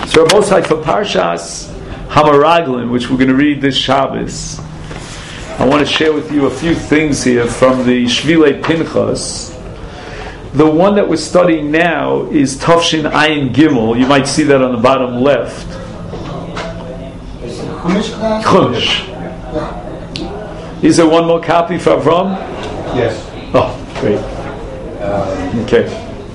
So Rabosai, for Parshas Hamaraglim, which we're going to read this Shabbos, I want to share with you a few things here from the Shvilei Pinchas. The one that we're studying now is Tafshin Ayin Gimel. You might see that on the bottom left. Chumash. Is there one more copy for Avram? Yes. Oh, great. Okay.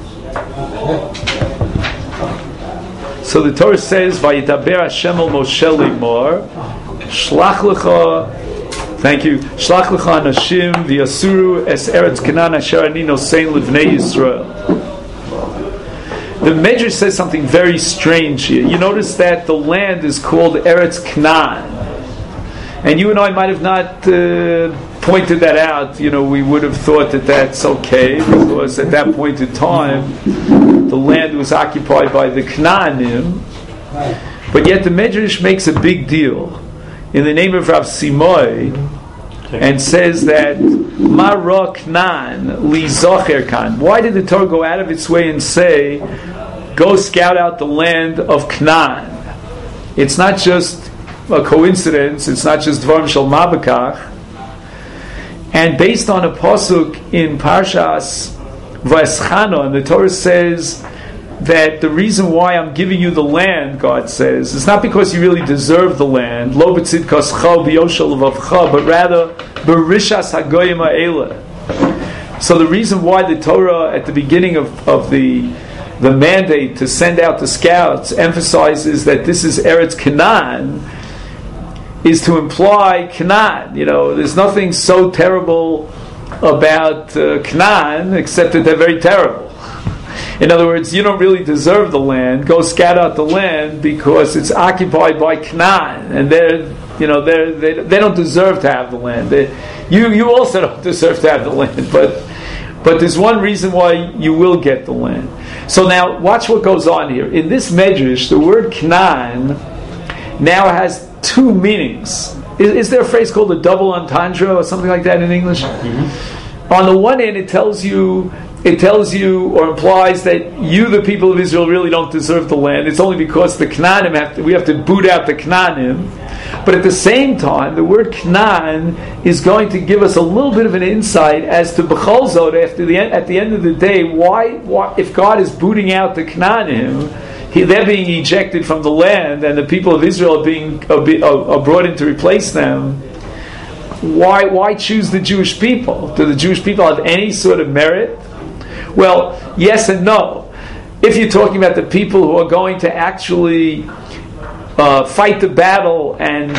So the Torah says, "Vayidaber Hashem el Moshe limor, shlach lecha." Thank you. Shlach lecha anashim v'yasuru es eretz Canaan asher ani nosein livnei Yisrael. The Medrash says something very strange here. You notice that the land is called Eretz Canaan, and you and I might have not pointed that out. You know, we would have thought that that's okay because at that point in time, the land was occupied by the Canaanim, but yet the Medrash makes a big deal in the name of Rav Simoy and says that Mara Knan li Zocher Kan. Why did the Torah go out of its way and say, go scout out the land of Canaan? It's not just a coincidence, it's not just Dvarim Shel Mabakach. And based on a pasuk in Parshas Va'eschana, and the Torah says that the reason why I'm giving you the land, God says, it's not because you really deserve the land, lo b'tzidkascha b'yoshel levavcha, but rather b'rishas hagoyim ha'ela. So the reason why the Torah at the beginning of the mandate to send out the scouts emphasizes that this is Eretz Canaan is to imply Canaan. You know, there's nothing so terrible about Canaan except that they're very terrible. In other words, you don't really deserve the land. Go scout out the land because it's occupied by Canaan, and they don't deserve to have the land. You also don't deserve to have the land, but there's one reason why you will get the land. So now, watch what goes on here. In this Medrash, the word Canaan now has two meanings. Is there a phrase called a double entendre or something like that in English? Mm-hmm. On the one hand, it tells you or implies that you, the people of Israel, really don't deserve the land. It's only because the Canaanim we have to boot out the Canaanim. But at the same time, the word Canaan is going to give us a little bit of an insight as to B'chol Zot, at the end of the day, why if God is booting out the Canaanim, they're being ejected from the land, and the people of Israel are brought in to replace them. Why choose the Jewish people? Do the Jewish people have any sort of merit? Well, yes and no. If you're talking about the people who are going to actually fight the battle and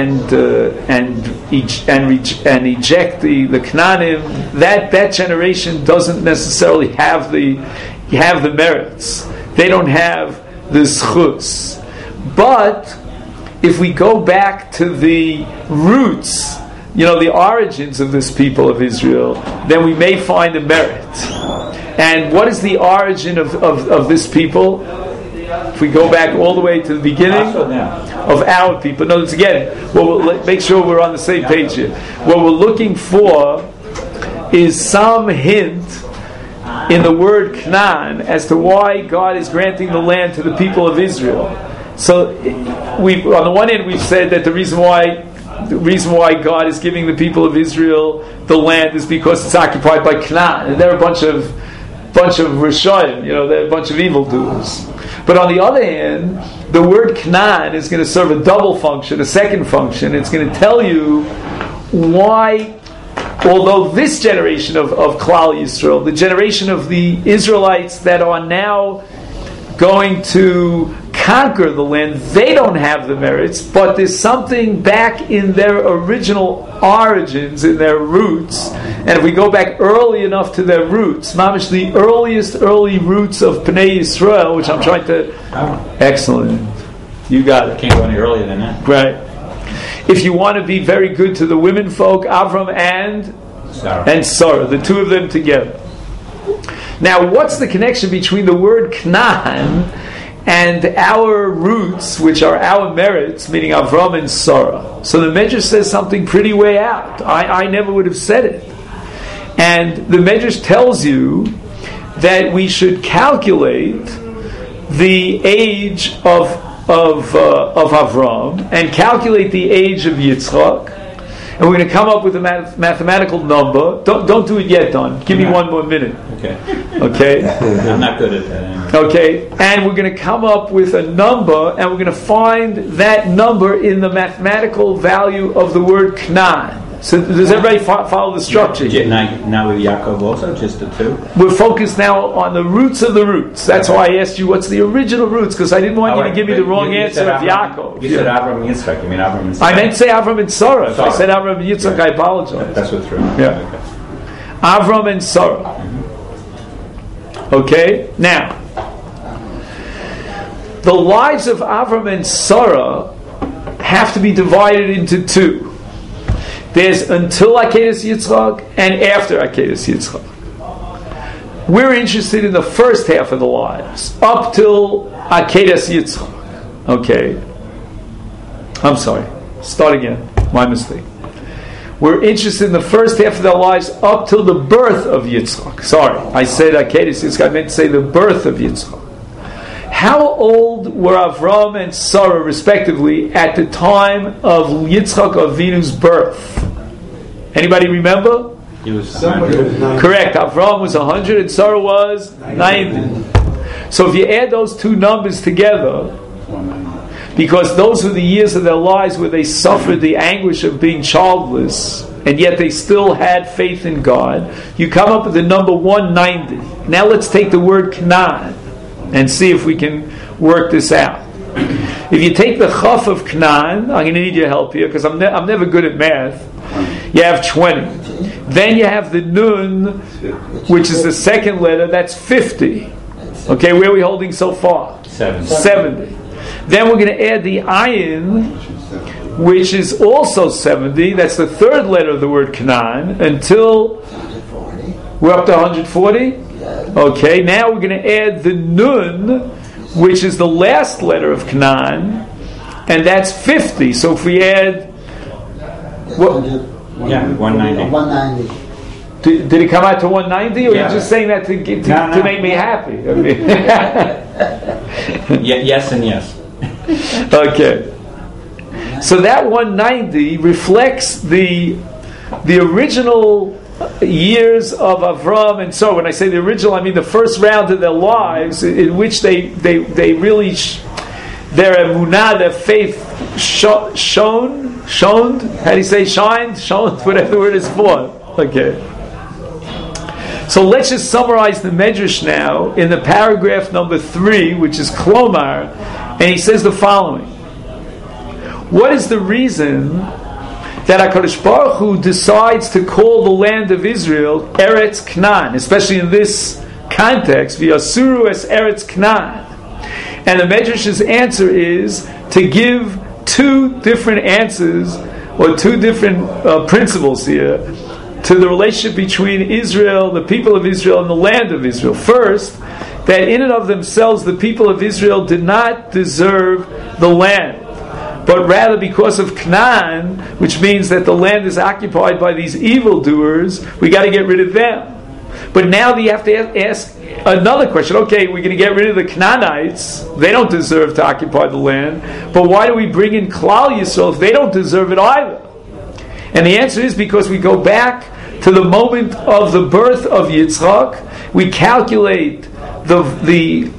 eject the Canaanim, that generation doesn't necessarily have the merits. They don't have the zchus. But if we go back to the roots, the origins of this people of Israel, then we may find a merit. And what is the origin of this people? If we go back all the way to the beginning of our people. Notice again, we'll make sure we're on the same page here. What we're looking for is some hint in the word Canaan as to why God is granting the land to the people of Israel. So, on the one hand, we've said that the reason why God is giving the people of Israel the land is because it's occupied by Canaan, and they're a bunch of Rishayim, they're a bunch of evildoers. But on the other hand, the word Canaan is going to serve a double function, a second function. It's going to tell you why, although this generation of Klal Yisrael, the generation of the Israelites that are now going to conquer the land, they don't have the merits, but there's something back in their original origins, in their roots, and if we go back early enough to their roots, mamish, the early roots of Pnei Yisrael, which I'm trying to... Excellent. You got it. Can't go any earlier than that. Right. If you want to be very good to the women folk, Avram and Sarah, the two of them together. Now, what's the connection between the word Canaan and our roots, which are our merits, meaning Avram and Sarah? So the Medrash says something pretty way out. I never would have said it. And the Medrash tells you that we should calculate the age of Avram and calculate the age of Yitzchak, and we're going to come up with a mathematical number. Don't do it yet, Don. Give me 1 more minute. Okay. I'm not good at that anyway. Okay, and we're going to come up with a number, and we're going to find that number in the mathematical value of the word Knan. So does everybody follow the structure? Now with Yaakov also, just the two? We're focused now on the roots of the roots. That's why I asked you what's the original roots, because I didn't want you to give me the wrong answer of Yaakov. You said Avram and Yitzchak. You mean Avram and Sarah? I meant to say Avram and Sarah. If I said Avram and Yitzchak, I apologize. That's what threw me. Yeah. Okay. Avram and Sarah. Okay? Now, the lives of Avram and Sarah have to be divided into two. There's until Akedas Yitzchak and after Akedas Yitzchak. We're interested in the first half of the lives, up till Akedas Yitzchak. Okay. I'm sorry. Start again. My mistake. We're interested in the first half of their lives up till the birth of Yitzchak. Sorry, I said Akedas Yitzchak. I meant to say the birth of Yitzchak. How old were Avram and Sarah, respectively, at the time of Yitzchak Avinu's birth? Anybody remember? He was 100. Correct. Avram was 100 and Sarah was 90. So if you add those two numbers together, because those were the years of their lives where they suffered the anguish of being childless, and yet they still had faith in God, you come up with the number 190. Now let's take the word Canaan and see if we can work this out. If you take the Chaf of Canaan, I'm going to need your help here because I'm never good at math. You have 20. Then you have the Nun, which is the second letter, that's 50. Okay, where are we holding so far? 70. Then we're going to add the Ayin, which is also 70. That's the third letter of the word Canaan, until we're up to 140. Okay, now we're going to add the Nun, which is the last letter of Canaan, and that's 50. So if we add... What? Yeah, 190. Did it come out to 190, or you're just saying that to make me happy? I mean yes and yes. Okay. So that 190 reflects the original years of Avram and so. When I say the original, I mean the first round of their lives, in which they really their emunah, their faith shone. How do you say shined? Shone, whatever the word is for. Okay. So let's just summarize the Medrash now in the paragraph number 3, which is Klomar, and he says the following: what is the reason that HaKadosh Baruch Hu decides to call the land of Israel Eretz Canaan, especially in this context, V'yasuru es Eretz Canaan? And the Medrash's answer is to give two different answers, or two different principles here, to the relationship between Israel, the people of Israel, and the land of Israel. First, that in and of themselves the people of Israel did not deserve the land, but rather because of Canaan, which means that the land is occupied by these evildoers, we got to get rid of them. But now you have to ask another question. Okay, we're going to get rid of the Canaanites. They don't deserve to occupy the land. But why do we bring in Klal Yisrael if they don't deserve it either? And the answer is because we go back to the moment of the birth of Yitzchak. We calculate the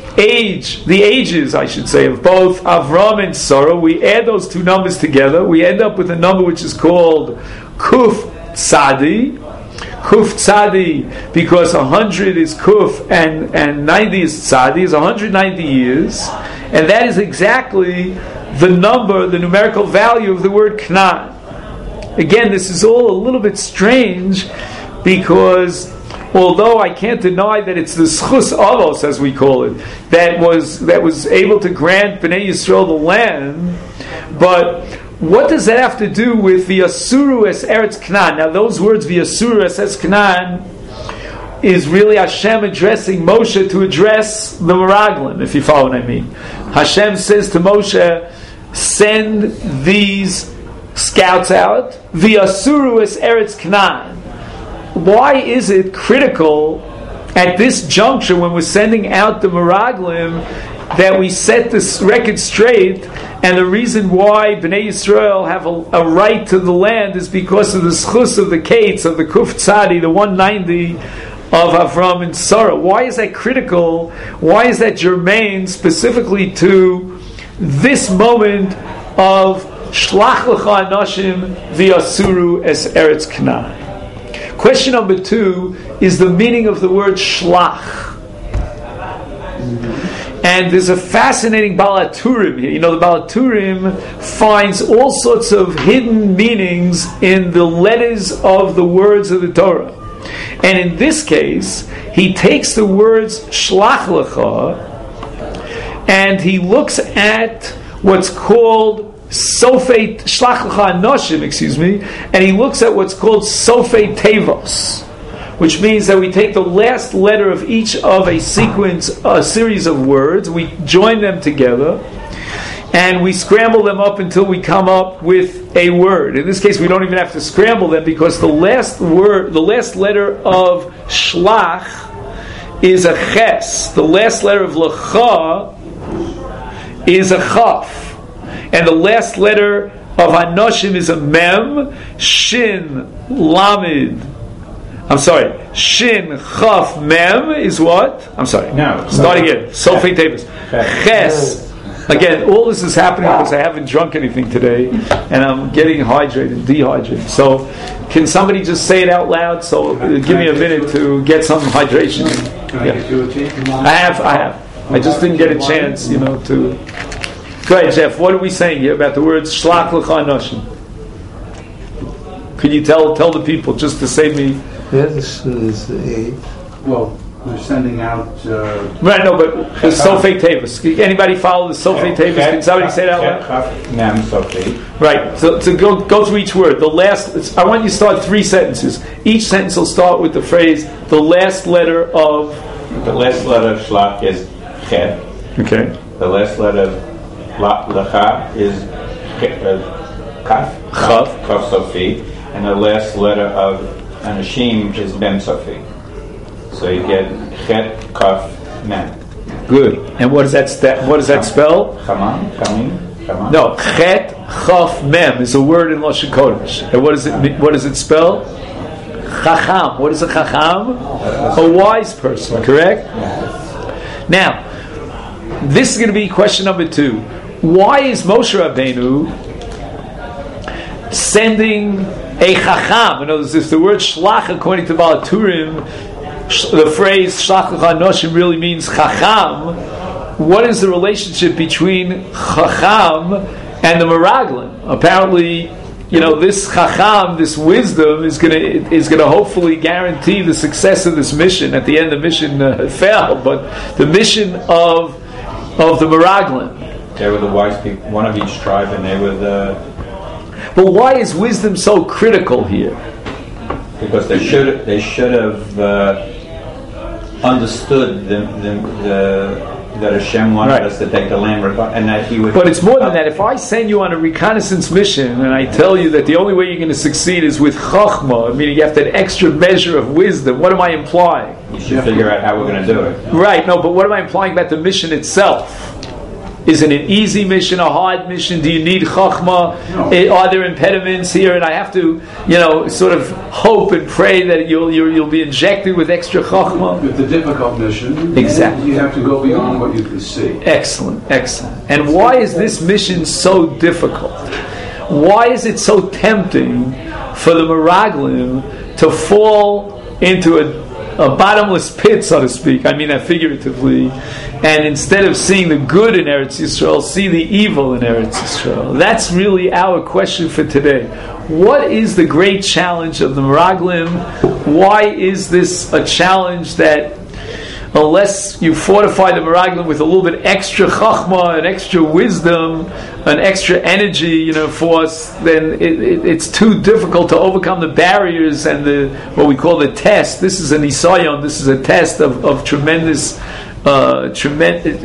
ages, I should say, of both Avram and Sarah. We add those two numbers together. We end up with a number which is called Kuf Tzadi. Kuf Tzadi, because 100 is Kuf and 90 is Tzadi, is 190 years. And that is exactly the number, the numerical value of the word Canaan. Again, this is all a little bit strange, because although I can't deny that it's the Schus Avos, as we call it, that was able to grant Bnei Yisrael the land, but what does that have to do with the Asuru es Eretz Canaan? Now, those words, the Asuru es Canaan, is really Hashem addressing Moshe to address the Meraglim, if you follow what I mean. Hashem says to Moshe, send these scouts out, the Asuru es Eretz Canaan. Why is it critical at this juncture, when we're sending out the Meraglim, that we set this record straight, and the reason why Bnei Yisrael have a right to the land is because of the schus of the Kates, of the Kuf Tzadi, the 190 of Avram and Sarah. Why is that critical? Why is that germane specifically to this moment of Shlach Lecha Anashim V'Yasuru Es Eretz Canaan? Question number 2 is the meaning of the word Shlach. And there's a fascinating Balaturim here. You know, the Balaturim finds all sorts of hidden meanings in the letters of the words of the Torah. And in this case, he takes the words Shlach Lecha and he looks at what's called Sofei Shlach Lecha Anoshim, and he looks at what's called Sofei Tevos, which means that we take the last letter of each of a series of words, we join them together, and we scramble them up until we come up with a word. In this case, we don't even have to scramble them because the last letter of Shlach is a Ches. The last letter of Lecha is a Chaf. And the last letter of Anoshim is a Mem. Shin, Lamed. Shin, Chaf, Mem is what? No. Start again. Sofei Tevis. Ches. Again, all this is happening because I haven't drunk anything today, and I'm getting dehydrated. So, can somebody just say it out loud? So, give me a minute to get some hydration. Can I get you a tea? I have. I just didn't get a chance, to. Go ahead, Jeff. What are we saying here about the words Shlach Lecha Anoshim? Could you tell the people just to save me? This is well, we're sending out. Right, no, but the Sofei Tevis. Anybody follow the Sofei Tevis? Can somebody say that out loud? Mem Sofei. Right. So go through each word. The last. I want you to start 3 sentences. Each sentence will start with the phrase the last letter of. The last letter of Shlach is Chet. Okay. The last letter of Lecha is Kaf. Kaf Sofi, and the last letter of Anashim is Mem Sofi. So you get Chet Kaf Mem. Good. And what does that spell? Chamam. No, Chet Chaf Mem is a word in Lashon Kodesh. And what does it spell? Chacham. What is a Chacham? A wise person. Correct. Now, this is going to be question number 2. Why is Moshe Rabbeinu sending a Chacham? In other words, if the word Shlach, according to Balaturim, the phrase Shlach Lecha Anoshim really means Chacham, what is the relationship between Chacham and the Meraglim? Apparently, this Chacham, this wisdom, is going to hopefully guarantee the success of this mission. At the end, the mission failed, but the mission of the Meraglim. They were the wise people, one of each tribe, and they were the. But why is wisdom so critical here? Because they should have understood that Hashem wanted us to take the land, and that He would. But it's more than that. If I send you on a reconnaissance mission and I tell you that the only way you're going to succeed is with Chachma, meaning you have that extra measure of wisdom, what am I implying? You should figure out how we're going to do it. Right. No, but what am I implying about the mission itself? Is it an easy mission, a hard mission? Do you need chachma? No. Are there impediments here? And I have to, sort of hope and pray that you'll be injected with extra chachma. With the difficult mission, exactly, you have to go beyond what you can see. Excellent. And why is this mission so difficult? Why is it so tempting for the Meraglim to fall into a bottomless pit, so to speak? I mean that figuratively. And instead of seeing the good in Eretz Yisrael, see the evil in Eretz Yisrael. That's really our question for today. What is the great challenge of the Meraglim? Why is this a challenge that, unless you fortify the Meraglim with a little bit extra chachma, an extra wisdom, an extra energy, force, then it's too difficult to overcome the barriers and what we call the test. This is an isayon. This is a test of tremendous. Testing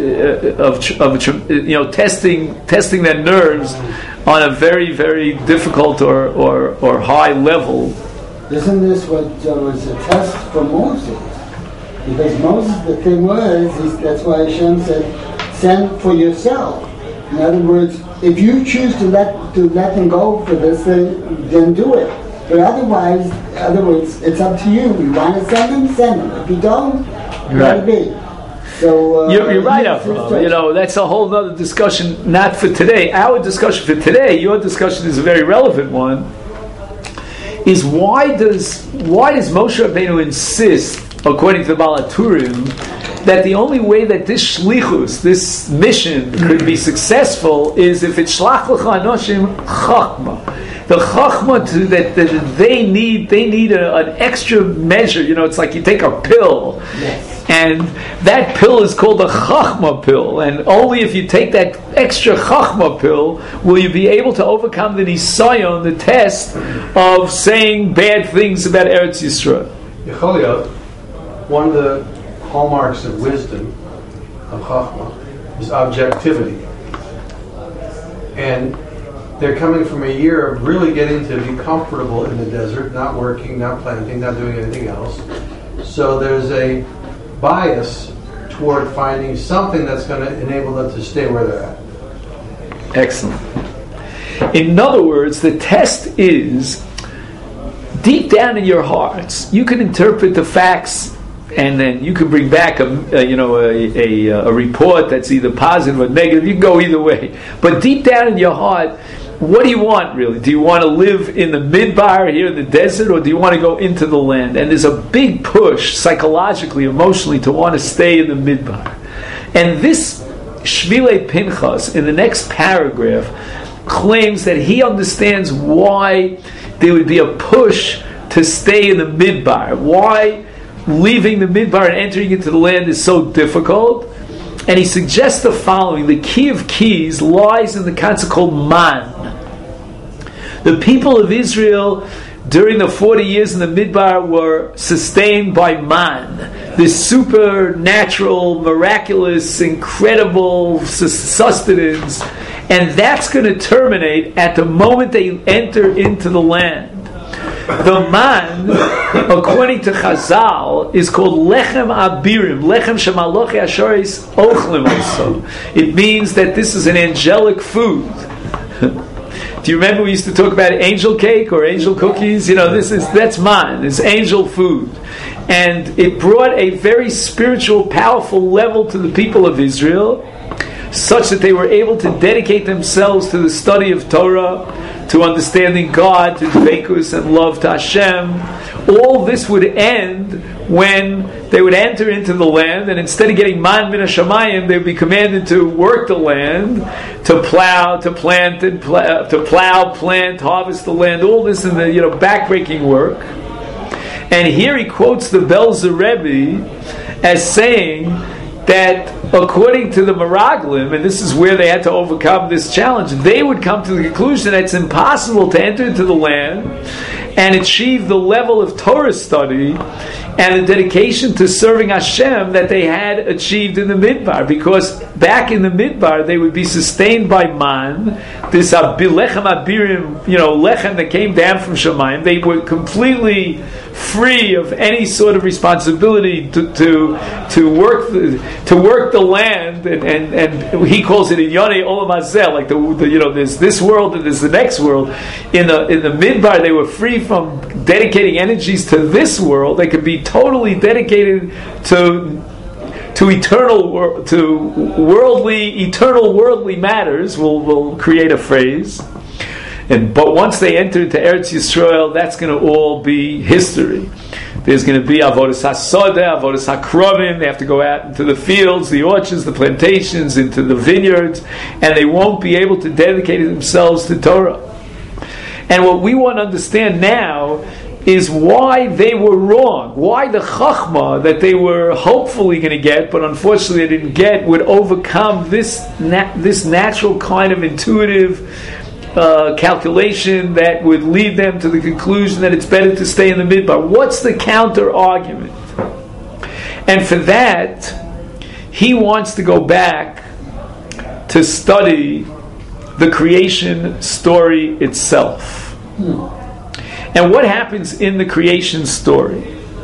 their nerves on a very, very difficult or high level. Isn't this what was a test for Moses? Because Moses, the thing was, that's why Hashem said, send for yourself. In other words, if you choose to let them go for this thing, then do it. But otherwise, it's up to you. You want to send them. If you don't, let it be. So, you're right, Avraham. That's a whole other discussion, not for today. Our discussion for today, your discussion is a very relevant one, is why does Moshe Rabbeinu insist, according to the Baal HaTurim, that the only way that this shlichus, this mission, could be successful is if it's shlach l'cha anoshim chachma. The chachma that they need an extra measure. It's like you take a pill, and that pill is called a chachma pill. And only if you take that extra chachma pill will you be able to overcome the nisayon, the test of saying bad things about Eretz Yisrael. Yecholiyot, one of the hallmarks of wisdom, of chachma, is objectivity. And they're coming from a year of really getting to be comfortable in the desert, not working, not planting, not doing anything else. So there's a bias toward finding something that's going to enable them to stay where they're at. Excellent. In other words, the test is, deep down in your hearts, you can interpret the facts, and then you can bring back a report that's either positive or negative. You can go either way. But deep down in your heart, what do you want, really? Do you want to live in the midbar here in the desert, or do you want to go into the land? And there's a big push, psychologically, emotionally, to want to stay in the midbar. And this Shvilei Pinchas, in the next paragraph, claims that he understands why there would be a push to stay in the midbar. Why leaving the midbar and entering into the land is so difficult. And he suggests the following: the key of keys lies in the concept called man. The people of Israel during the 40 years in the midbar were sustained by man, this supernatural, miraculous, incredible sustenance, and that's going to terminate at the moment they enter into the land. The man, according to Chazal, is called Lechem Abirim, Lechem Shemalochi Ashoris Ochlim also. It means that this is an angelic food. Do you remember we used to talk about angel cake or angel cookies? That's man. It's angel food. And it brought a very spiritual, powerful level to the people of Israel, such that they were able to dedicate themselves to the study of Torah, to understanding God, to dveikus and love to Hashem. All this would end when they would enter into the land, and instead of getting man min hashamayim, they would be commanded to work the land, to plow, to plant, plant, harvest the land. All this in the backbreaking work. And here he quotes the Belzer Rebbe as saying that according to the Meraglim, and this is where they had to overcome this challenge, they would come to the conclusion that it's impossible to enter into the land and achieve the level of Torah study and the dedication to serving Hashem that they had achieved in the Midbar, because back in the Midbar they would be sustained by man, this lechem abirim, lechem that came down from Shemayim. They were completely free of any sort of responsibility to work the land, and he calls it Inyonei Olam Hazeh, like there's this world and there's the next world. In the Midbar they were free from dedicating energies to this world. They could be totally dedicated to eternal worldly matters. We'll create a phrase. But once they enter into Eretz Yisrael, that's going to all be history. There's going to be avodas hasodeh, avodas hakrovim. They have to go out into the fields, the orchards, the plantations, into the vineyards, and they won't be able to dedicate themselves to Torah. And what we want to understand now is why they were wrong, why the chachma that they were hopefully going to get, but unfortunately they didn't get, would overcome this natural kind of intuitive calculation that would lead them to the conclusion that it's better to stay in the midbar. What's the counter argument? And for that, he wants to go back to study the creation story itself. And what happens in the creation story?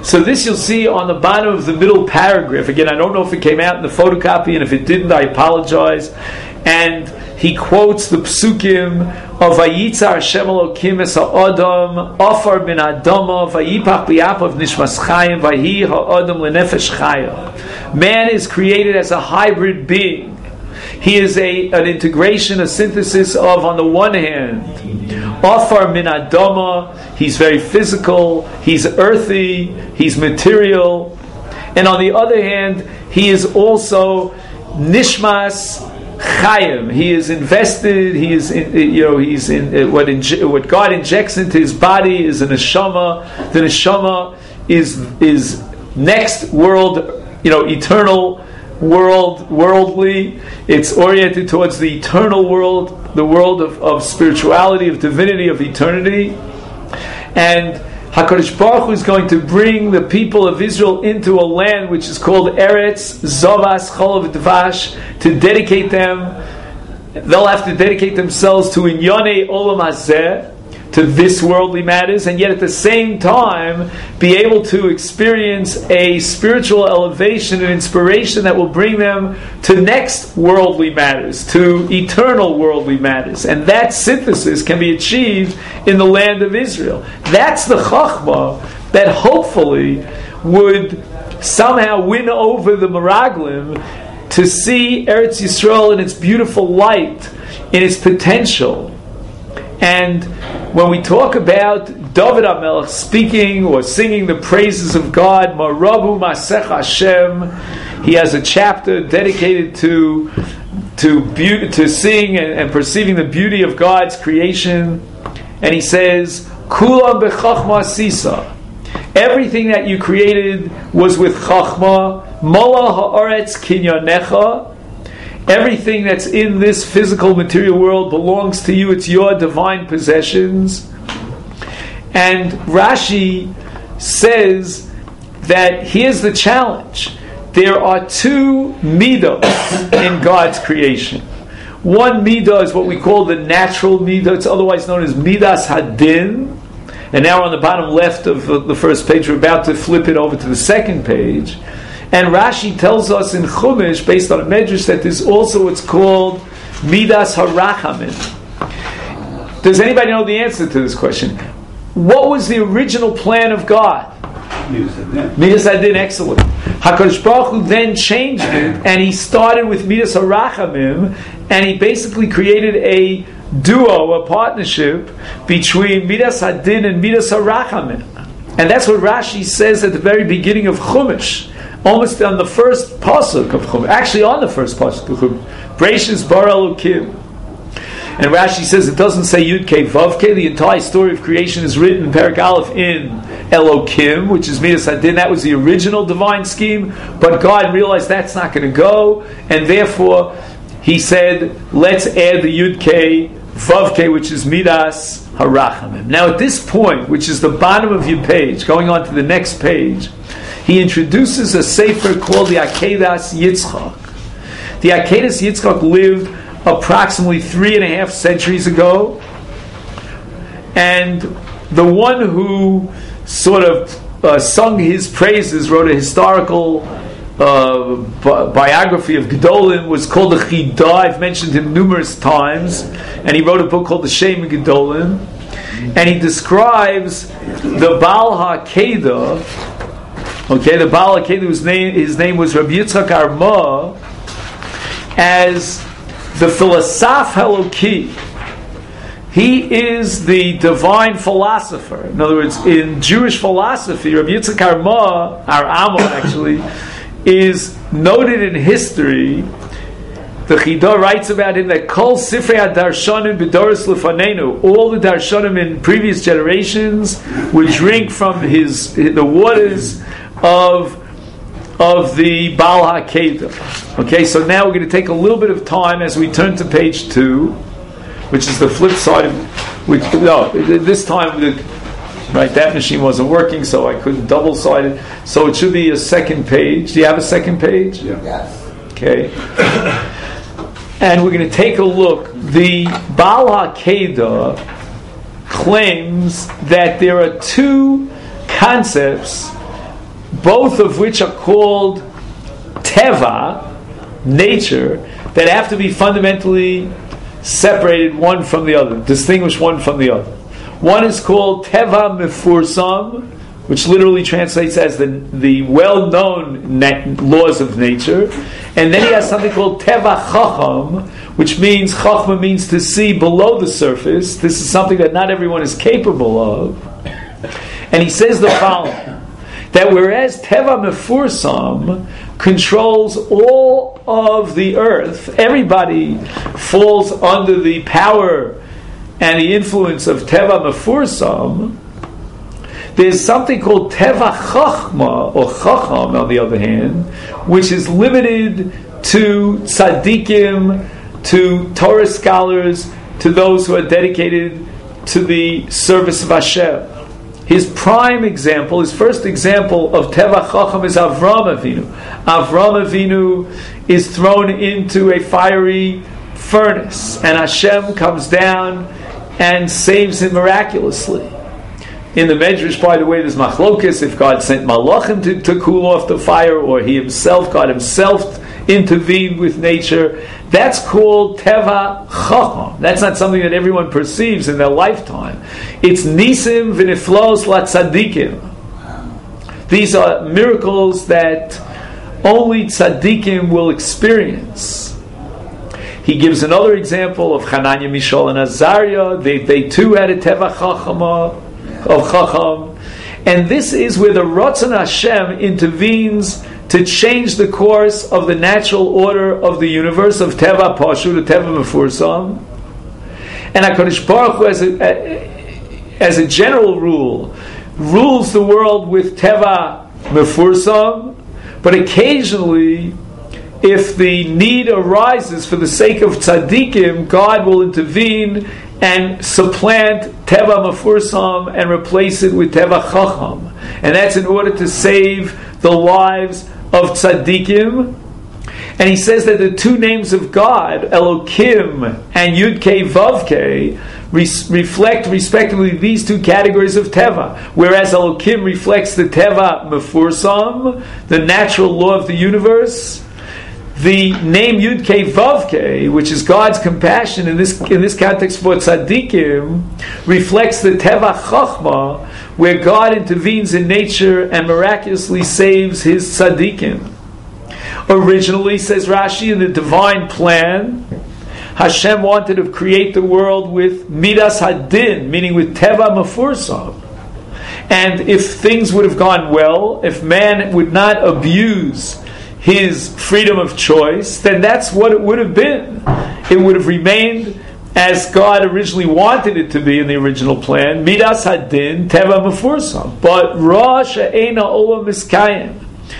So this you'll see on the bottom of the middle paragraph. Again, I don't know if it came out in the photocopy, and if it didn't, I apologize. And he quotes the psukim of Vayitzar Hashem Elokim es ha'adam Afar bin Adama Vayipach bi'apav nishmas chayim Vayi ha'adam lenefesh chaya. Man is created as a hybrid being. He is an integration, a synthesis of, on the one hand, Afar min Adama, he's very physical, he's earthy, he's material, and on the other hand, he is also Nishmas Chayim. He is invested. He is, he's in what God injects into his body is a neshama. The neshama is next world, eternal world, worldly. It's oriented towards the eternal world, the world of spirituality, of divinity, of eternity. And HaKadosh Baruch Hu is going to bring the people of Israel into a land which is called Eretz Zavas Cholav Dvash, to dedicate them. They'll have to dedicate themselves to Inyonei Olam Hazeh, to this worldly matters, and yet at the same time be able to experience a spiritual elevation and inspiration that will bring them to next worldly matters, to eternal worldly matters. And that synthesis can be achieved in the land of Israel. That's the chachma that hopefully would somehow win over the Meraglim to see Eretz Yisrael in its beautiful light, in its potential. And when we talk about David HaMelech speaking or singing the praises of God, Marabu Masech Hashem, he has a chapter dedicated to seeing and perceiving the beauty of God's creation. And he says, Kulam bechachma sisa. Everything that you created was with chachma. Mola haaretz kinyanecha. Everything that's in this physical material world belongs to you. It's your divine possessions. And Rashi says that here's the challenge. There are two midos in God's creation. One midah is what we call the natural midah. It's otherwise known as midas hadin. And now we're on the bottom left of the first page. We're about to flip it over to the second page. And Rashi tells us in Chumash, based on a medrash, that there's also what's called Midas HaRachamim. Does anybody know the answer to this question? What was the original plan of God? Midas Hadin, excellent. HaKadosh Baruch Hu then changed it, and he started with Midas HaRachamim, and he basically created a duo, a partnership between Midas Hadin and Midas HaRachamim. And that's what Rashi says at the very beginning of Chumash. Almost on the first pasuk of Chumash, actually on the first pasuk of Chumash, Breishis Bara Elokim. And Rashi says it doesn't say Yud Kei Vav Kei. The entire story of creation is written in Perek Aleph in Elokim, which is Midas Hadin. That was the original divine scheme, but God realized that's not going to go, and therefore He said, let's add the Yud Kei Vav Kei, which is Midas HaRachamim. Now at this point, which is the bottom of your page, going on to the next page, he introduces a sefer called the Akedas Yitzchak. The Akedas Yitzchak lived approximately 3.5 centuries ago, and the one who sort of sung his praises, wrote a historical biography of Gedolim, was called the Chidah. I've mentioned him numerous times, and he wrote a book called the Shem Gedolim, and he describes the Baal HaKedah. Okay, the Baal HaKedah, his name was Rabbi Yitzchak Arma, as the Philosoph Eloki. He is the divine philosopher. In other words, in Jewish philosophy, Rabbi Yitzchak Arma actually, is noted in history. The Chidah writes about him that Kol Sifrei HaDarshanim B'Doros Lefanenu, all the Darshanim in previous generations would drink from the waters of the Baal HaKedah. Okay, so now we're going to take a little bit of time as we turn to page 2, which is the flip side of this time that machine wasn't working, so I couldn't double-side it. So it should be a second page. Do you have a second page? Yeah. Yes. Okay. And we're going to take a look. The Baal HaKedah claims that there are two concepts both of which are called teva, nature, that have to be fundamentally separated one from the other, distinguished one from the other. One is called teva mefursam, which literally translates as the well-known laws of nature. And then he has something called teva chacham, which means, chachma means to see below the surface. This is something that not everyone is capable of. And he says the following, that whereas teva mefursam controls all of the earth, everybody falls under the power and the influence of teva mefursam, there's something called teva chachma, or chacham on the other hand, which is limited to tzaddikim, to Torah scholars, to those who are dedicated to the service of Hashem. His prime example, his first example of teva chacham is Avram Avinu. Avram Avinu is thrown into a fiery furnace, and Hashem comes down and saves him miraculously. In the Medrash, by the way, there's machlokas if God sent malachim to cool off the fire, or God himself intervened with nature. That's called teva chacham. That's not something that everyone perceives in their lifetime. It's nisim v'niflos latzadikim. These are miracles that only tzaddikim will experience. He gives another example of Hananiah, Mishael, and Azariah. They too had a teva chacham, of chacham, and this is where the Ratzon Hashem intervenes to change the course of the natural order of the universe, of teva pashu to teva mefursam. And HaKadosh Baruch Hu, as a general rule, rules the world with teva mefursam, but occasionally, if the need arises for the sake of tzaddikim, God will intervene and supplant teva mefursam and replace it with teva chacham, and that's in order to save the lives of tzaddikim. And he says that the two names of God, Elokim and Yud-Kei Vav-Kei, reflect respectively these two categories of teva. Whereas Elokim reflects the teva mefursam, the natural law of the universe, the name Yud-Kei Vav-Kei, which is God's compassion in this context for tzaddikim, reflects the teva chachma, where God intervenes in nature and miraculously saves his tzaddikim. Originally, says Rashi, in the divine plan, Hashem wanted to create the world with midas hadin, meaning with teva mefursam. And if things would have gone well, if man would not abuse his freedom of choice, then that's what it would have been. It would have remained as God originally wanted it to be in the original plan, midas hadin, teva mefursam. But ra she'eina olam miskayim,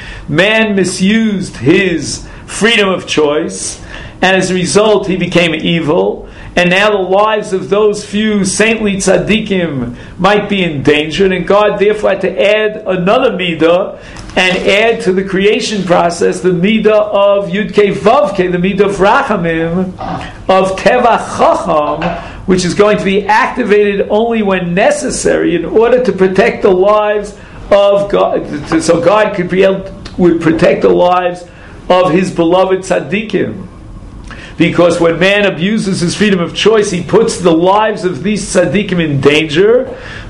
man misused his freedom of choice, and as a result he became evil, and now the lives of those few saintly tzaddikim might be endangered, and God therefore had to add another midah and add to the creation process the midah of Yud-Kei Vav-Kei, the midah of Rachamim, of Teva Chacham, which is going to be activated only when necessary in order to protect the lives of God, so God would protect the lives of his beloved tzaddikim. Because when man abuses his freedom of choice, he puts the lives of these tzaddikim in danger.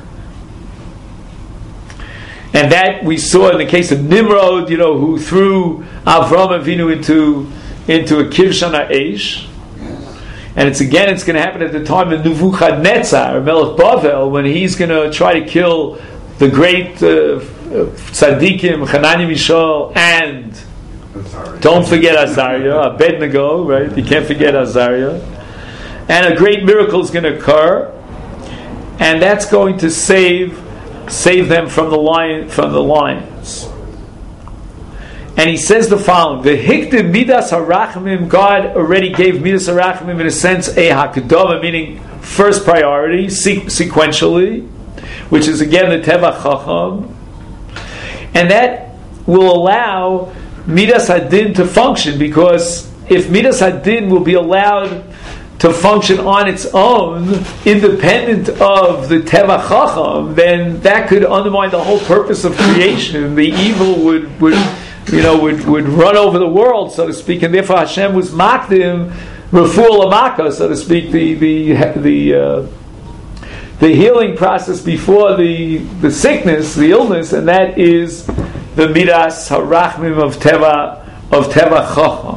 And that we saw in the case of Nimrod, who threw Avram Avinu into a Kivshan HaEsh. And it's going to happen at the time of Nebuchadnezzar, Melech Bavel, when he's going to try to kill the great tzaddikim, Hananiah, Mishael, and don't forget Azariah, Abednego, right? You can't forget Azariah. And a great miracle is going to occur, and that's going to save them from the lions. And he says the following: the hikdim midas harachmim, God already gave midas harachmim in a sense a hakdama, meaning first priority, sequentially, which is again the teva chacham, and that will allow midas hadin to function, because if midas hadin will be allowed to function on its own, independent of the Teva Chacham, then that could undermine the whole purpose of creation. The evil would run over the world, so to speak, and therefore Hashem was makdim refuah l'maka, so to speak, the healing process before the sickness, the illness, and that is the midas harachmim of Teva Chacham.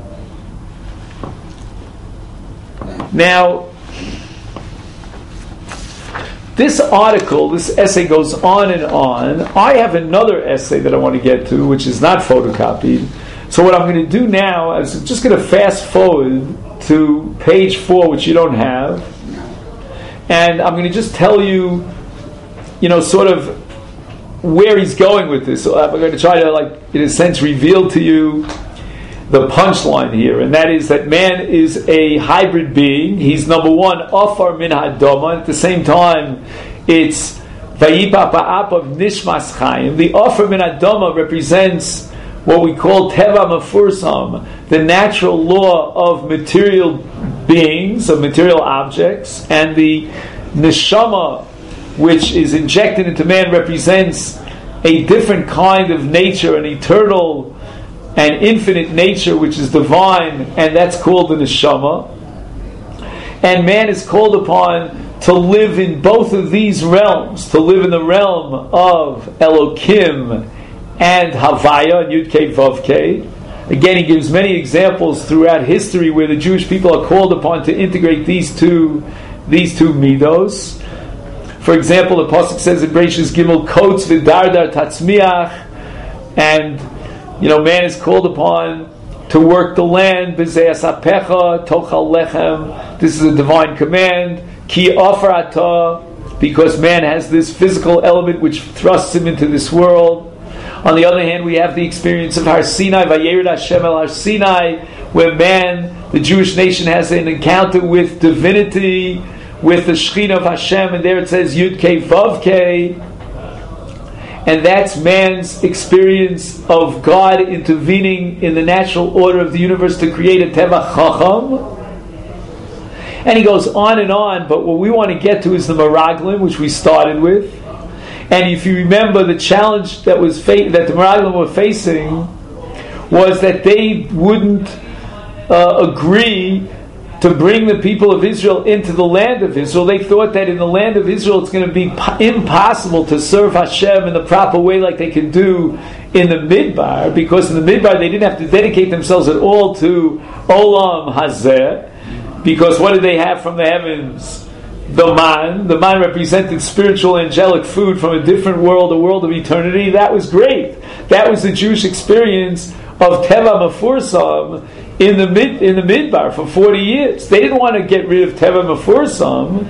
Now, this article, this essay goes on and on. I have another essay that I want to get to, which is not photocopied. So what I'm going to do now is just going to fast forward to page 4, which you don't have. And I'm going to just tell you, sort of where he's going with this. So I'm going to try to, in a sense, reveal to you the punchline here, and that is that man is a hybrid being. He's number one, Afar min Hadama. At the same time, it's Vayipa Pa'ap of Nishmas Chaim. The Afar min Hadama represents what we call Teva Mefursam, the natural law of material beings, of material objects, and the Neshama, which is injected into man, represents a different kind of nature, an eternal and infinite nature, which is divine, and that's called the neshama. And man is called upon to live in both of these realms, to live in the realm of Elokim and Havaya, Yud-Kei Vav-Kei. Again, he gives many examples throughout history where the Jewish people are called upon to integrate these two midos. For example, the pasuk says in Bereshis Gimel, Kotz v'dardar tatzmiach, and man is called upon to work the land. B'zei asapecha tochal lechem. This is a divine command. Ki ofar atah, because man has this physical element which thrusts him into this world. On the other hand, we have the experience of Har Sinai, Vayered Hashem el Har Sinai, where man, the Jewish nation, has an encounter with divinity, with the Shekhinah of Hashem, and there it says Yud-Kei Vav-Kei. And that's man's experience of God intervening in the natural order of the universe to create a Teva Chacham. And he goes on and on, but what we want to get to is the Meraglim, which we started with. And if you remember, the challenge that that the Meraglim were facing was that they wouldn't agree to bring the people of Israel into the land of Israel. They thought that in the land of Israel it's going to be impossible to serve Hashem in the proper way like they can do in the Midbar, because in the Midbar they didn't have to dedicate themselves at all to Olam Hazeh, because what did they have from the heavens? The man. The man represented spiritual angelic food from a different world, a world of eternity. That was great. That was the Jewish experience of Teva Mefursam in the Midbar for 40 years. They didn't want to get rid of Teva Mefursam.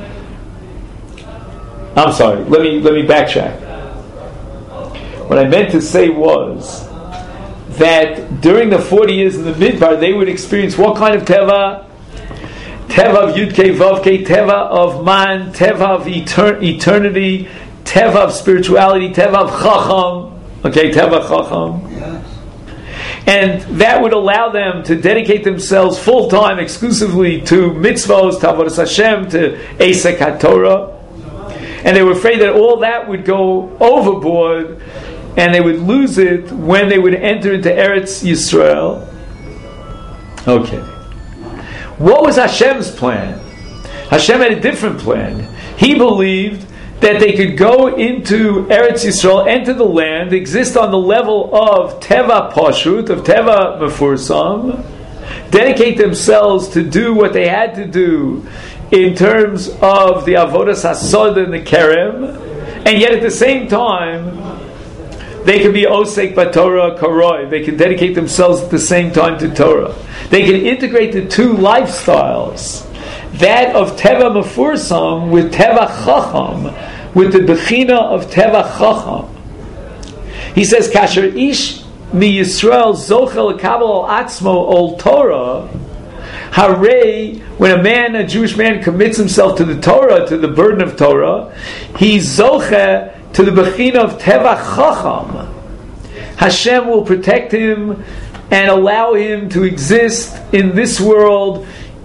I'm sorry, let me backtrack. What I meant to say was that during the 40 years in the Midbar, they would experience what kind of Teva? Teva of Yud-Kei Vav-Kei, Teva of Man, Teva of eternity, Teva of spirituality, Teva of Chacham. Okay, Teva Chacham. Yes. And that would allow them to dedicate themselves full-time exclusively to mitzvos, to Avodas Hashem, to Esek HaTorah. And they were afraid that all that would go overboard and they would lose it when they would enter into Eretz Yisrael. Okay. What was Hashem's plan? Hashem had a different plan. He believed that they could go into Eretz Yisrael, enter the land, exist on the level of Teva Pashut, of Teva Mefursam, dedicate themselves to do what they had to do in terms of the Avodas HaSod and the Kerem, and yet at the same time, they could be Osek B'Torah Karoi. They could dedicate themselves at the same time to Torah. They could integrate the two lifestyles, that of Teva Mefursam with Teva Chacham, with the Bechina of Teva Chacham. He says, Kasher Ish Mi Yisrael Zochel Kabel Atzmo Ol Torah, Hare, when a Jewish man commits himself to the Torah, to the burden of Torah, he's Zoche to the Bechina of Teva Chacham. Hashem will protect him and allow him to exist in this world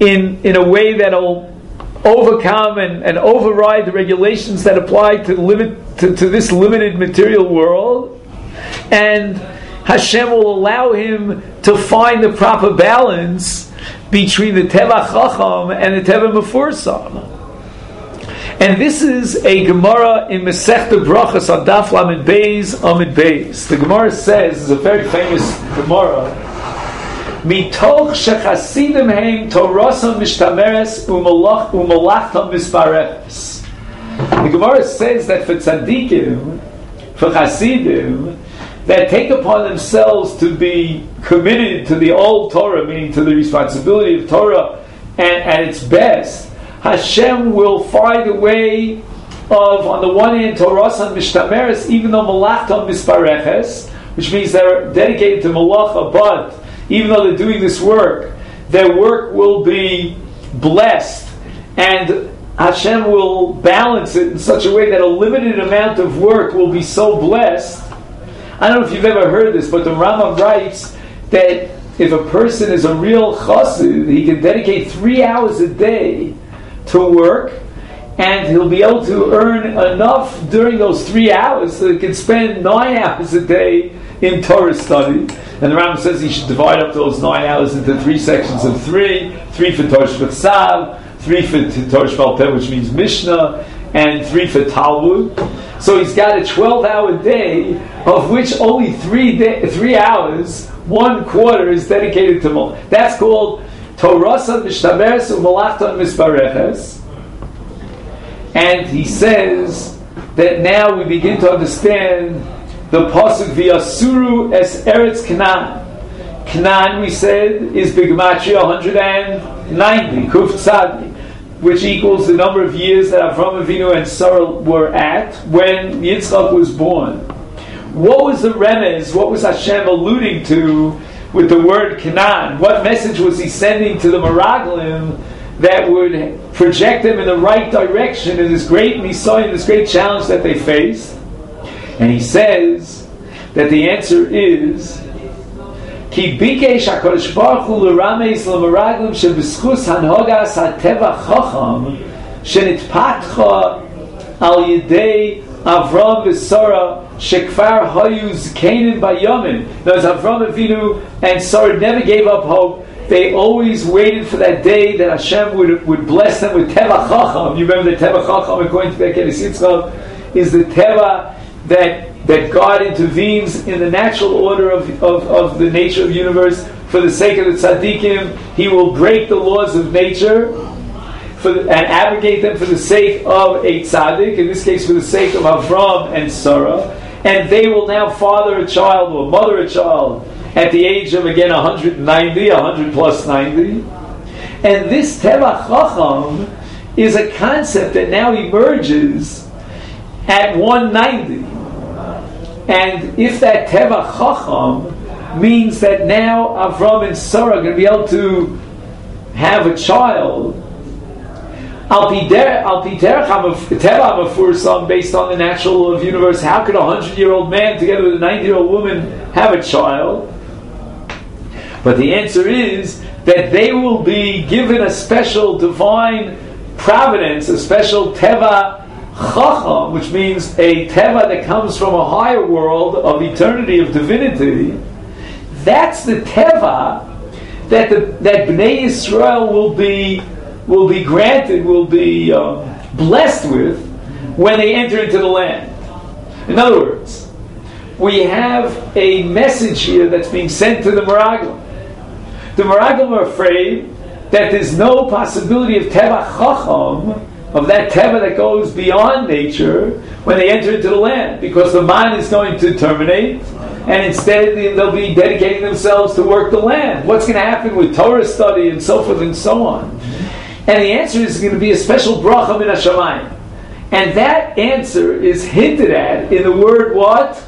in a way that'll overcome and override the regulations that apply to this limited material world, and Hashem will allow him to find the proper balance between the Teva Chacham and the Teva Mefursam. And this is a Gemara in Masechta Brachos on Daf Lamed Beis Amid Beis. The Gemara says, it's a very famous Gemara, Mitoch shechasidim heim torasam mishtameres umalachtam mispareches. The Gemara says that for tzaddikim, for chasidim, that take upon themselves to be committed to the old Torah, meaning to the responsibility of Torah at its best, Hashem will find a way of, on the one hand, torasam mishtameres, even though malachtam mispareches, which means they're dedicated to malacha, but even though they're doing this work, their work will be blessed, and Hashem will balance it in such a way that a limited amount of work will be so blessed. I don't know if you've ever heard this, but the Rambam writes that if a person is a real chassid, he can dedicate 3 hours a day to work, and he'll be able to earn enough during those 3 hours so he can spend 9 hours a day in Torah study. And the Rambam says he should divide up those 9 hours into 3 sections of 3 for Torah Shvatsav, 3 for Torah Shval Peh, which means Mishnah, and 3 for Talmud. So he's got a 12-hour day, of which only 3 hours, 1/4, is dedicated to Malach. That's called Torasa Mishtameres Umalachtan Mispareches. And he says that now we begin to understand the pasuk V'yasuru es Eretz Canaan. Canaan, we said, is B'gematria 190, Kuf Tzadi, which equals the number of years that Avraham Avinu and Sarah were at when Yitzchak was born. What was the remez? What was Hashem alluding to with the word Canaan? What message was he sending to the Meraglim that would project them in the right direction in this great Nisayon, this great challenge that they faced? And he says that the answer is Ki bikesh HaKadosh Baruch Hu l'rameis l'meraglim shebeschus hanhogas hateva chacham shenitpatcha al yidei Avram v'Sara shekfar hayu zkenim bayamin. Those Avram Avinu and Sarah never gave up hope. They always waited for that day that Hashem would bless them with teva chacham. You remember the teva chacham, according to the Keres Yitzchak, is the teva that God intervenes in the natural order of the nature of the universe for the sake of the tzaddikim. He will break the laws of nature and abrogate them for the sake of a tzaddik, in this case for the sake of Avram and Sarah, and they will now father a child or mother a child at the age of, again, 100 plus 90. And this Teva Chacham is a concept that now emerges at 190. And if that Teva Chacham means that now Avram and Sarah are going to be able to have a child, Al Piter Teva Mefursam, based on the natural law of the universe, how could a 100-year-old man together with a 90-year-old woman have a child? But the answer is that they will be given a special divine providence, a special Teva Chacham, which means a Teva that comes from a higher world of eternity, of divinity. That's the Teva that Bnei Yisrael will be granted, will be blessed with when they enter into the land. In other words, we have a message here that's being sent to the Meraglim. The Meraglim are afraid that there's no possibility of Teva Chacham, of that Teva that goes beyond nature, when they enter into the land, because the man is going to terminate, and instead they'll be dedicating themselves to work the land. What's going to happen with Torah study and so forth and so on? And the answer is going to be a special bracha min hashamayim. And that answer is hinted at in the word what?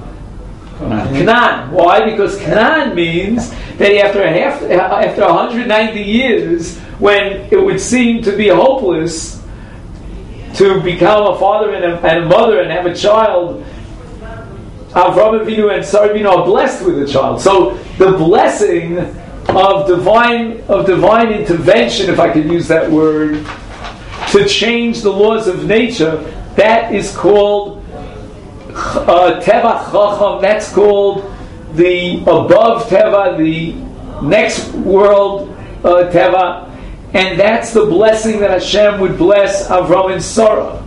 Canaan. Why? Because Canaan means that after 190 years, when it would seem to be hopeless to become a father and a mother and have a child, Avraham Avinu and Sarah Avinu are blessed with a child. So the blessing of divine intervention, if I could use that word, to change the laws of nature, that is called Teva Chacham. That's called the above Teva, the next world Teva, and that's the blessing that Hashem would bless Avram and Sarah.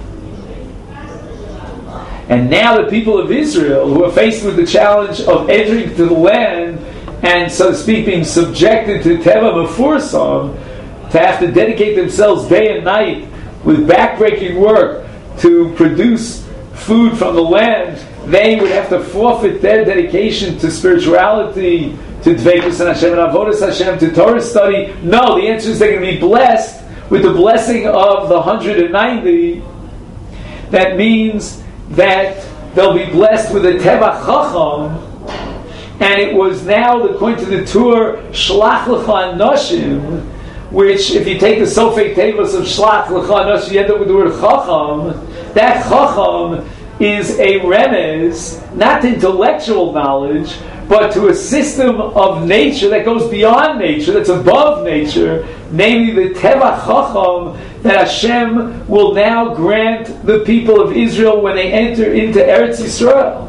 And now the people of Israel, who are faced with the challenge of entering to the land and, so to speak, being subjected to Teva Mefursam, to have to dedicate themselves day and night with backbreaking work to produce food from the land, they would have to forfeit their dedication to spirituality, to Dveikus and Hashem and Avodas Hashem, to Torah study. No, the answer is they're going to be blessed with the blessing of the 190. That means that they'll be blessed with a Teva Chacham, and it was now, according to the Tur, Shlach Lecha Noshim, which, if you take the Sofei Tevos of Shlach Lecha Noshim, you end up with the word Chacham. That Chacham is a remez, not to intellectual knowledge, but to a system of nature that goes beyond nature, that's above nature, namely the Teva Chacham that Hashem will now grant the people of Israel when they enter into Eretz Yisrael.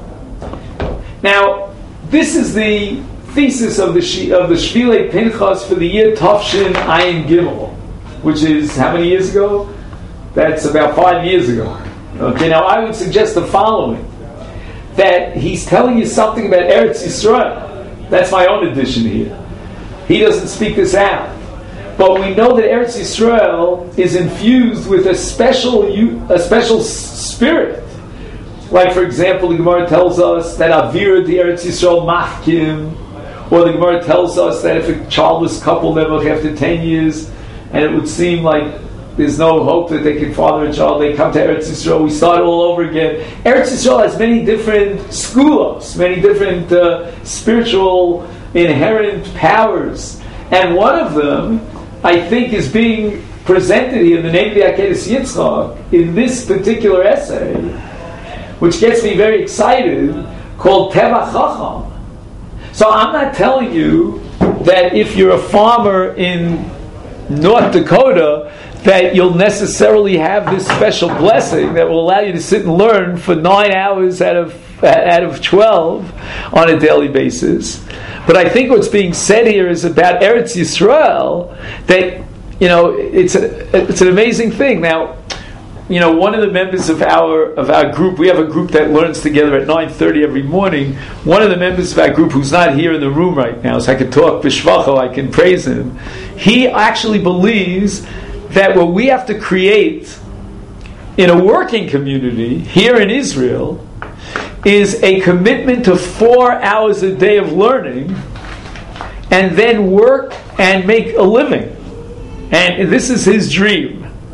Now, this is the thesis of the Shvilei Pinchas for the year Tafshin Ayin Gimel, which is how many years ago? That's about 5 years ago. Okay, now I would suggest the following, that he's telling you something about Eretz Yisrael. That's my own addition here. He doesn't speak this out. But we know that Eretz Yisrael is infused with a special spirit. Like, for example, the Gemara tells us that Avira the Eretz Yisrael machkim, or the Gemara tells us that if a childless couple live after 10 years, and it would seem like there's no hope that they can father a child, they come to Eretz Yisrael, we start all over again. Eretz Yisrael has many different skulos, many different spiritual inherent powers. And one of them, I think, is being presented here in the name of the Akedah Yitzchak in this particular essay, which gets me very excited, called Teva Chacham. So I'm not telling you that if you're a farmer in North Dakota that you'll necessarily have this special blessing that will allow you to sit and learn for 9 hours out of 12 on a daily basis. But I think what's being said here is about Eretz Yisrael, that, it's an amazing thing. Now, one of the members of our group, we have a group that learns together at 9:30 every morning. One of the members of our group, who's not here in the room right now, so I can talk b'shvacho, I can praise him. He actually believes that what we have to create in a working community here in Israel is a commitment to 4 hours a day of learning, and then work and make a living. And this is his dream.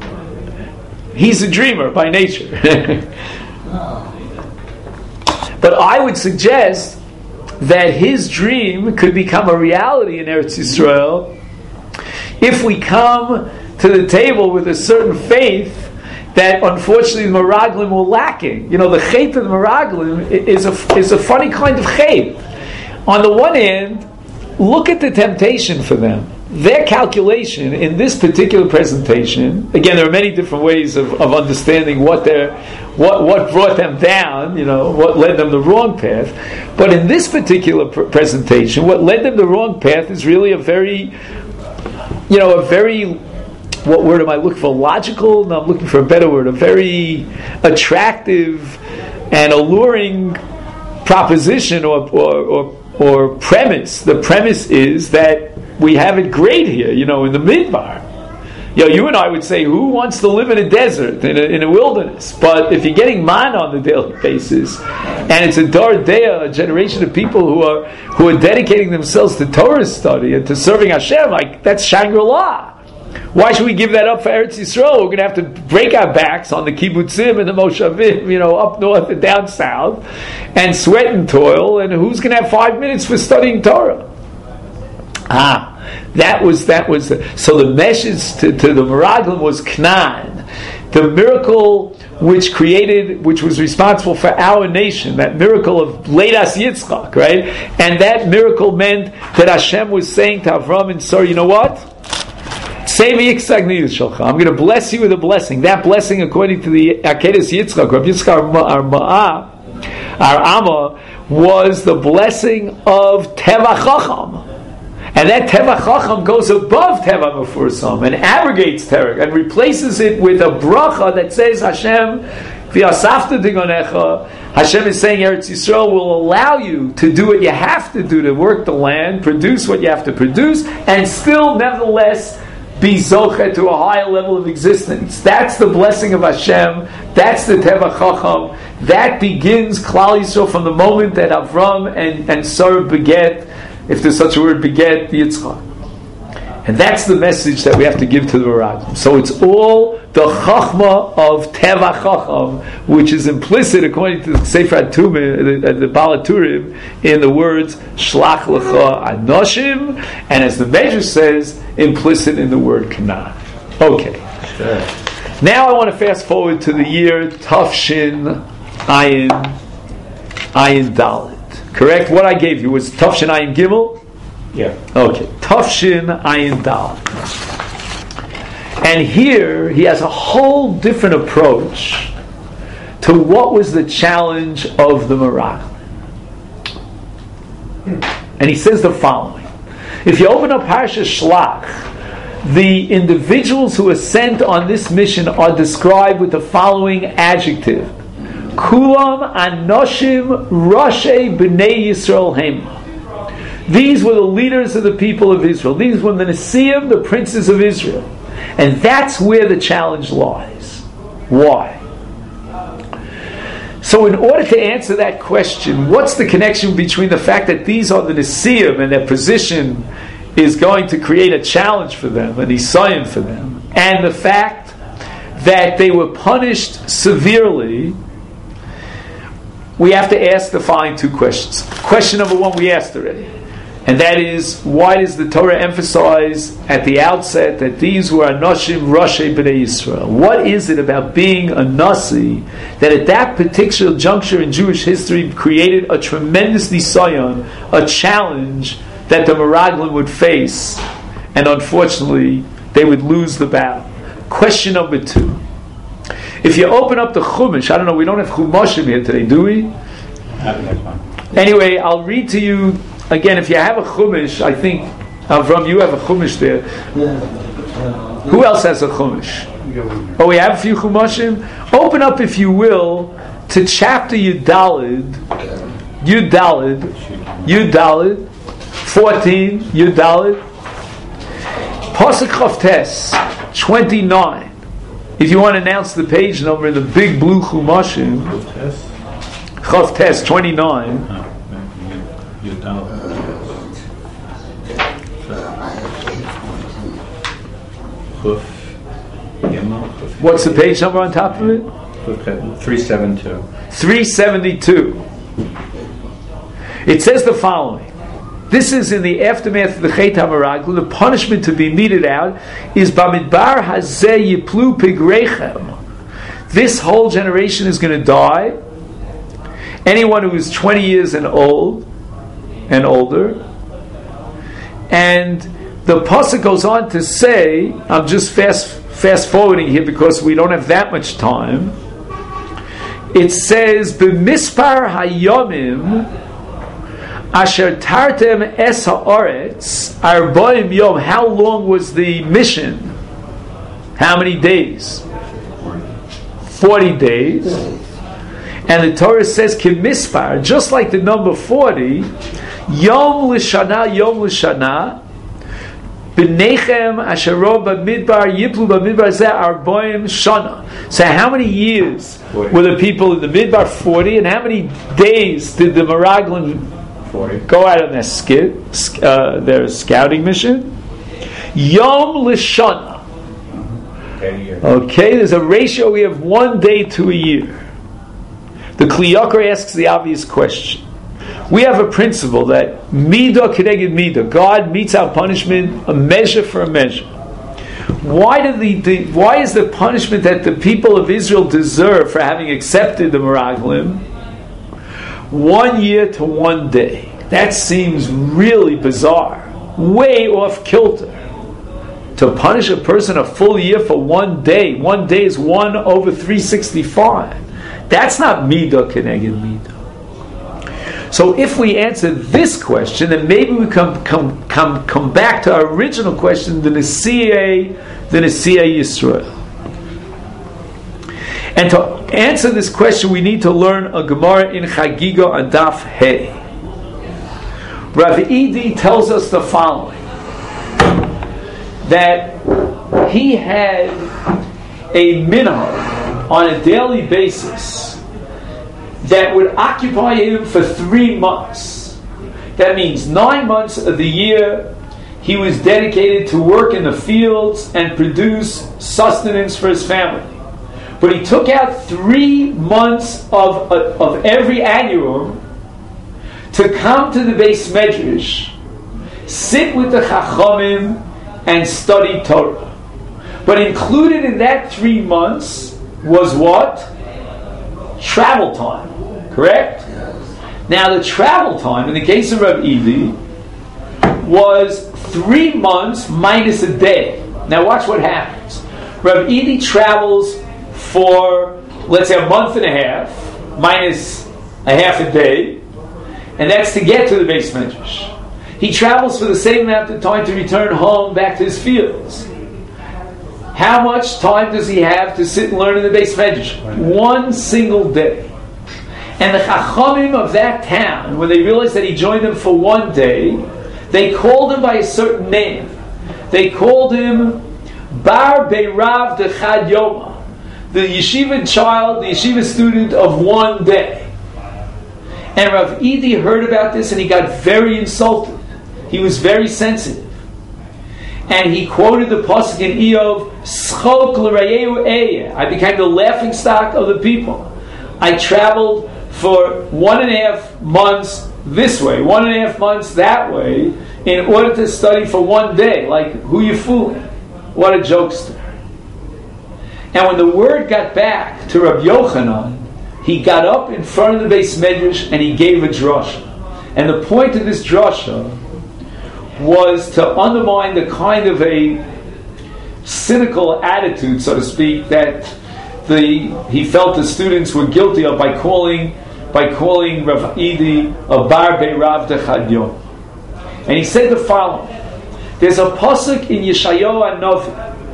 He's a dreamer by nature. But I would suggest that his dream could become a reality in Eretz Yisrael if we come to the table with a certain faith that unfortunately the Meraglim were lacking. The chait of the Meraglim is a funny kind of chait. On the one hand, look at the temptation for them. Their calculation in this particular presentation, again, there are many different ways of understanding what brought them down, what led them the wrong path. But in this particular presentation, what led them the wrong path is really a very, what word am I looking for? Logical? No, I'm looking for a better word. A very attractive and alluring proposition or premise. The premise is that we have it great here, in the Midbar. You and I would say, who wants to live in a desert, in a wilderness? But if you're getting manna on a daily basis, and it's a Dor Deah, a generation of people who are dedicating themselves to Torah study and to serving Hashem, like that's Shangri-La. Why should we give that up for Eretz Yisrael? We're going to have to break our backs on the kibbutzim and the moshavim, up north and down south, and sweat and toil. And who's going to have 5 minutes for studying Torah? That was. So the message to the Meraglim was Knan. The miracle which was responsible for our nation, that miracle of Leidas Yitzchak, right? And that miracle meant that Hashem was saying to Avram and Sarah, you know what? I'm going to bless you with a blessing. That blessing, according to the Akedas Yitzchak, Rav Yitzchak our Amma, was the blessing of Teva Chacham. And that Teva Chacham goes above Teva Mefursam and abrogates Terek and replaces it with a bracha that says Hashem v'yasafta digonecha. Hashem is saying Eretz Yisrael will allow you to do what you have to do to work the land, produce what you have to produce, and still nevertheless be zochet to a higher level of existence. That's the blessing of Hashem. That's the Teva Chacham. That begins Klal Yisrael from the moment that Avram and Sarah beget, if there's such a word, beget Yitzchak. And that's the message that we have to give to the Meraglim. So it's all the Chachma of Teva Chacham, which is implicit, according to the Sefer HaTumim, the Baal HaTurim, in the words Shlach Lecha Anoshim, and as the Medrash says, implicit in the word Canaan. Okay. Sure. Now I want to fast forward to the year Tafshin Ayin Dalet. Correct? What I gave you was Tafshin Ayin Gimel? Yeah. Okay. Tafshin Ayin Dalet. And here he has a whole different approach to what was the challenge of the Meraglim. And he says the following. If you open up Parsha Shlach, the individuals who are sent on this mission are described with the following adjective. Kulam Anoshim Rashi B'nai Yisrael Hema. These were the leaders of the people of Israel. These were the Nesiim, the princes of Israel. And that's where the challenge lies. Why? So in order to answer that question, what's the connection between the fact that these are the Nesiim and their position is going to create a challenge for them, an Isaim for them, and the fact that they were punished severely? We have to ask the following two questions. Question number one we asked already. And that is, why does the Torah emphasize at the outset that these were Anoshim Rashi B'nai Yisrael? What is it about being a Nasi that at that particular juncture in Jewish history created a tremendous nisayon, a challenge that the Meraglim would face, and unfortunately they would lose the battle? Question number two. If you open up the Chumash, I don't know, we don't have Chumashim here today, do we? Anyway, I'll read to you again. If you have a Chumash, I think Avram, you have a Chumash there. Who else has a Chumash? Oh, we have a few Chumashim. Open up, if you will, to chapter Yudalid, 14, Yudalid, Pasuk Chavtes 29. If you want to announce the page number in the big blue Chumashim, Chavtes 29. What's the page number on top of it? 372. 372. It says the following. This is in the aftermath of the Chet HaMeraglim. The punishment to be meted out is Bamidbar Hazeh Yiplu Pigrechem. This whole generation is going to die. Anyone who is 20 years and older. And the pasuk goes on to say, I'm just fast forwarding here because we don't have that much time. It says, B'mispar hayomim asher tartem es haaretz arboim yom. How long was the mission? How many days? 40 days. And the Torah says, Kimispar, just like the number 40, Yom L'Shana, B'nechem Asherov B'midbar, Yiplu B'midbar Zeh Arboim Shana. So how many years 40. Were the people in the Midbar? 40. And how many days did the Meraglim 40. Go out on their scouting mission? Yom L'Shana. Okay, there's a ratio. We have 1 day to a year. The Kli Yakar asks the obvious question. We have a principle that Midah Kedeged Midah, God meets our punishment a measure for a measure. why is the punishment that the people of Israel deserve for having accepted the Meraglim 1 year to 1 day? That seems really bizarre, way off kilter. To punish a person a full year for 1 day. 1 day is 1 over 365. That's not midah keneged midah. So if we answer this question, then maybe we come back to our original question, the Nesi'ei Yisrael. And to answer this question, we need to learn a Gemara in Chagiga on Daf Hey. Rav Idi tells us the following: that he had a minhag on a daily basis that would occupy him for 3 months. That means 9 months of the year he was dedicated to work in the fields and produce sustenance for his family. But he took out 3 months of every annuum to come to the Beis Medrash, sit with the Chachamim, and study Torah. But included in that 3 months was what? Travel time. Correct? Now the travel time, in the case of Rav Idi, was 3 months minus a day. Now watch what happens. Rav Idi travels for, let's say, a month and a half, minus a half a day, and that's to get to the Beis Medrash. He travels for the same amount of time to return home back to his fields. How much time does he have to sit and learn in the Beis Medrash? 1 single day. And the Chachamim of that town, when they realized that he joined them for 1 day, they called him by a certain name. They called him Bar Beirav Dechad Yoma, the yeshiva child, the yeshiva student of 1 day. And Rav Idi heard about this and he got very insulted. He was very sensitive. And he quoted the pasuk in Eov, Schok l'rayeu eyeh. I became the laughingstock of the people. I traveled for 1.5 months this way, 1.5 months that way, in order to study for 1 day. Like, who you fooling? What a jokester. And when the word got back to Rabbi Yochanan, he got up in front of the Beis Medrash and he gave a drasha. And the point of this drasha was to undermine the kind of a cynical attitude, so to speak, that he felt the students were guilty of by calling Rav Idi a Bar Beirav Dechad Yom. And he said the following: there's a pasuk in Yeshayahu HaNavi,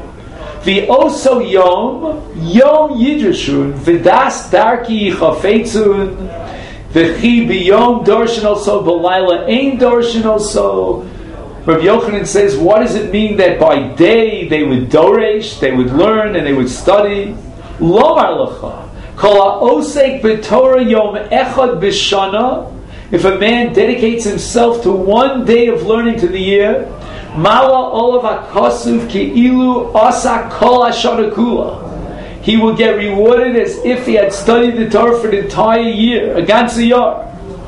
V'oso Yom Yidrashun V'das Darki Chafetzun V'chi B'yom Dorshin Also B'layla Ein Dorshin Also. Rabbi Yochanan says, what does it mean that by day they would doresh, they would learn and they would study? Lomar Lecha Kol HaOsek B'Torah Yom Echad B'Shana. If a man dedicates himself to 1 day of learning to the year, Mala Olav HaKosuv Ki'ilu Asa Kol HaShana Kula, he will get rewarded as if he had studied the Torah for the entire year, a ganze Yar.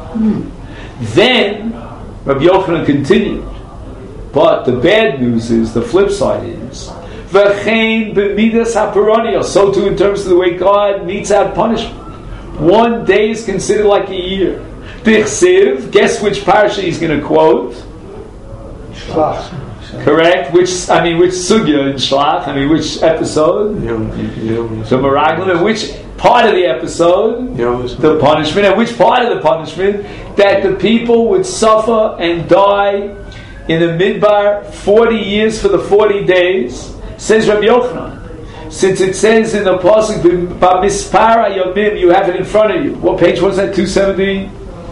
Then Rabbi Yochanan continued, but the bad news is, the flip side is, V'chein b'midas haparania, so too in terms of the way God metes out punishment. 1 day is considered like a year. Dichsiv, guess which parasha he's going to quote? Shlach. Correct? Which sugya in Shlach? Which episode? The Meraglim. And which part of the episode? The punishment. And which part of the punishment? That the people would suffer and die in the Midbar 40 years for the 40 days. Says Rabbi Yochanan. Since it says in the pasuk, B'mispar hayomim, you have it in front of you. What page was that? 270?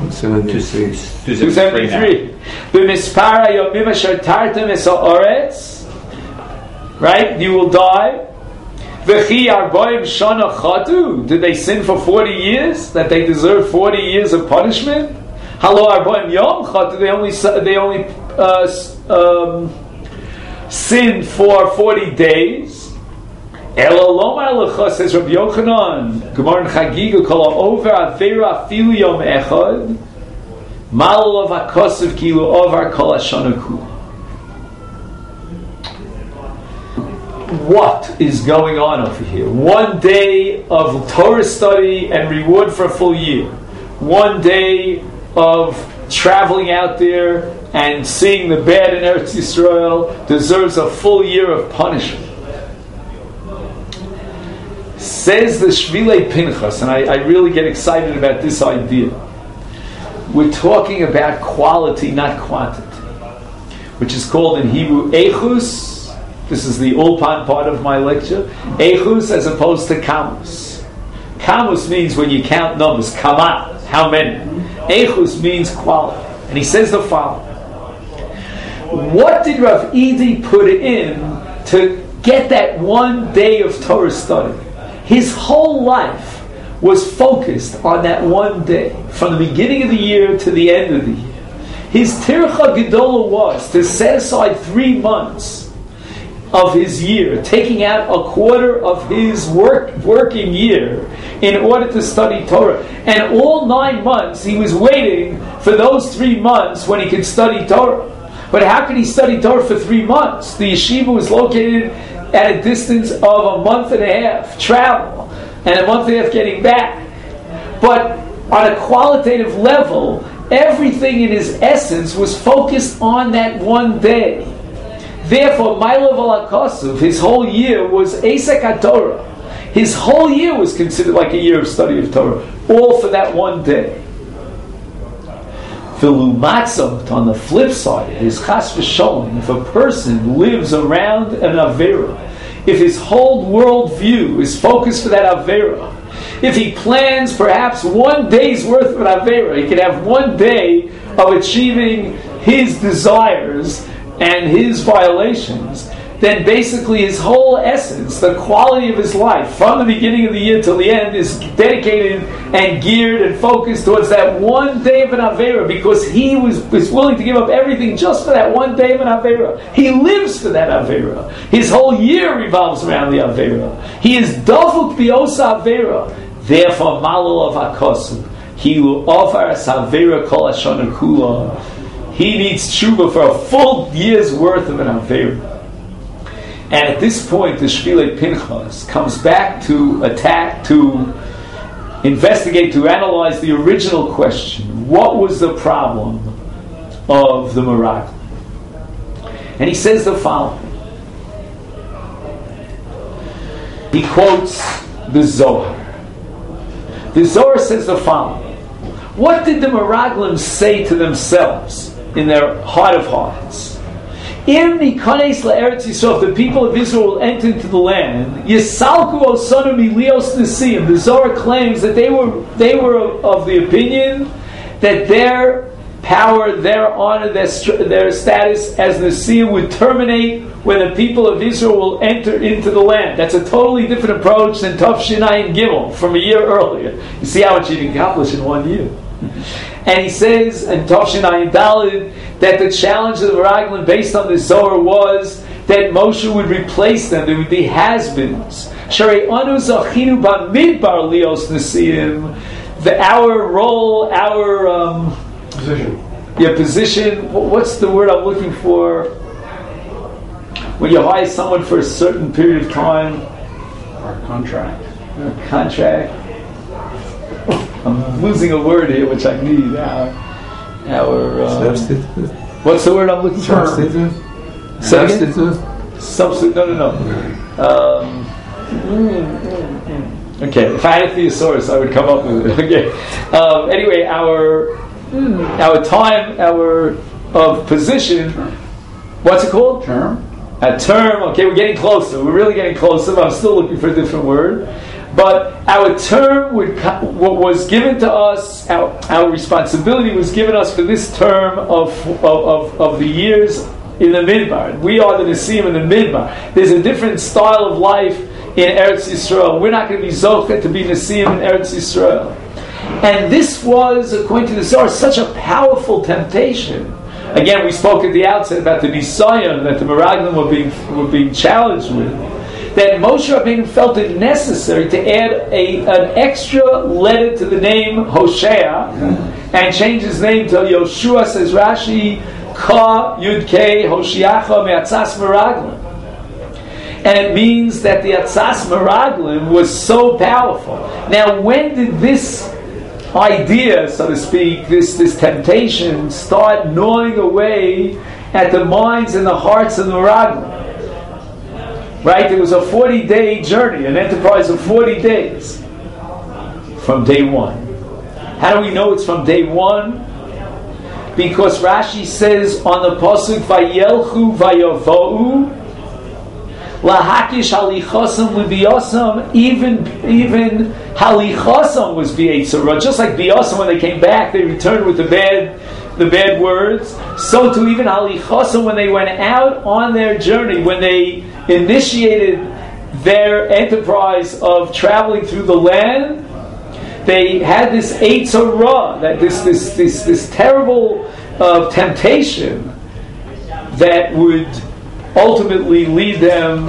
273. B'mispar hayomim asher tartem es ha'oretz. Right? You will die. V'chi arboim shana chatu. Did they sin for 40 years? That they deserve 40 years of punishment? Halo arboim yom chatu. They only sinned for 40 days. Elo lomar lecha, says Rabbi Yochanan, Gemara in Chagiga, kol ha'over avera afilu yom echad, malol of hakosav kilu over kol hashana kula. what is going on over here. 1 day of Torah study and reward for a full year. 1 day of traveling out there and seeing the bad in Eretz Yisrael deserves a full year of punishment. Says the Shvilei Pinchas, and I really get excited about this idea. We're talking about quality, not quantity, which is called in Hebrew Eichus. This is the Ulpan part of my lecture. Eichus as opposed to Kamus. Kamus means when you count numbers. Kama, how many? Eichus means quality. And he says the following. What did Rav Edi put in to get that 1 day of Torah study? His whole life was focused on that 1 day, from the beginning of the year to the end of the year. His tircha gedola was to set aside 3 months of his year, taking out a quarter of his working year in order to study Torah. And all 9 months he was waiting for those 3 months when he could study Torah. But how could he study Torah for 3 months? The yeshiva was located at a distance of a month and a half travel and a month and a half getting back. But on a qualitative level, everything in his essence was focused on that 1 day. Therefore, Ma'alav al HaKasuv, his whole year was Esek HaTorah. His whole year was considered like a year of study of Torah, all for that 1 day. V'lumatzot, on the flip side, is chas v'sholem. If a person lives around an avera, if his whole world view is focused for that avera, if he plans perhaps 1 day's worth of an avera, he can have 1 day of achieving his desires and his violations, then basically his whole essence, the quality of his life, from the beginning of the year till the end, is dedicated and geared and focused towards that 1 day of an Avera, because he was willing to give up everything just for that 1 day of an Avera. He lives for that Avera. His whole year revolves around the Avera. He is Dafuk Biosa Avera. Therefore, Malul of HaKosu, he will offer us Avera Kol Hashana Kula. He needs tshuva for a full year's worth of an Avera. And at this point, the Shvilei Pinchas comes back to attack, to investigate, to analyze the original question. What was the problem of the Meraglim? And he says the following. He quotes the Zohar. The Zohar says the following. What did the Meraglim say to themselves in their heart of hearts? In the Kanes LaEretz Yisrael, the people of Israel will enter into the land. Yisalku osanu milios nesim. The Zohar claims that they were of the opinion that their power, their honor, their status as nesim would terminate when the people of Israel will enter into the land. That's a totally different approach than Tov Shinai Gimel from a year earlier. You see how much he can accomplish in 1 year. And he says in Tov Shinai Daled that the challenge of the Meraglim based on the Zohar was that Moshe would replace them. There would be has-beens. Sharei anu zachinu b'midbar lios nesiim. Our role, our Position. Yeah, position. What's the word I'm looking for? When you hire someone for a certain period of time. Our contract. Contract. I'm losing a word here, which I need. Substitute. What's the word I'm looking for? Substitute. Substitute. No. Okay, if I had a thesaurus, I would come up with it. Okay. Anyway, our time, our of position. What's it called? Term. A term. Okay, we're getting closer. We're really getting closer. But I'm still looking for a different word. But our term was given to us. Our responsibility was given us for this term of the years in the Midbar. We are the Nesim in the Midbar. There's a different style of life in Eretz Yisrael. We're not going to be Zocheh to be Nesim in Eretz Yisrael. And this was, according to the Zohar, such a powerful temptation. Again, we spoke at the outset about the Nisayon that the Meraglim were being challenged with. That Moshe Rabbeinu felt it necessary to add an extra letter to the name Hosea and change his name to Yoshua, says Rashi, Ka Yud Kei Hoshiacha Me'atzas Meraglim. And it means that the Atzas Meraglim was so powerful. Now, when did this idea, so to speak, this temptation start gnawing away at the minds and the hearts of the Meraglim? Right? It was a 40-day journey, an enterprise of 40 days from day one. How do we know it's from day one? Because Rashi says on the pasuk, "Vayelchu vayavohu lahakish halichosam libiyosam." Even halichosam was b'eitzara. Just like biyosam, when they came back, they returned with the bad words. So too, even halichosam, when they went out on their journey, when they initiated their enterprise of traveling through the land, they had this eitzara, that this terrible temptation that would ultimately lead them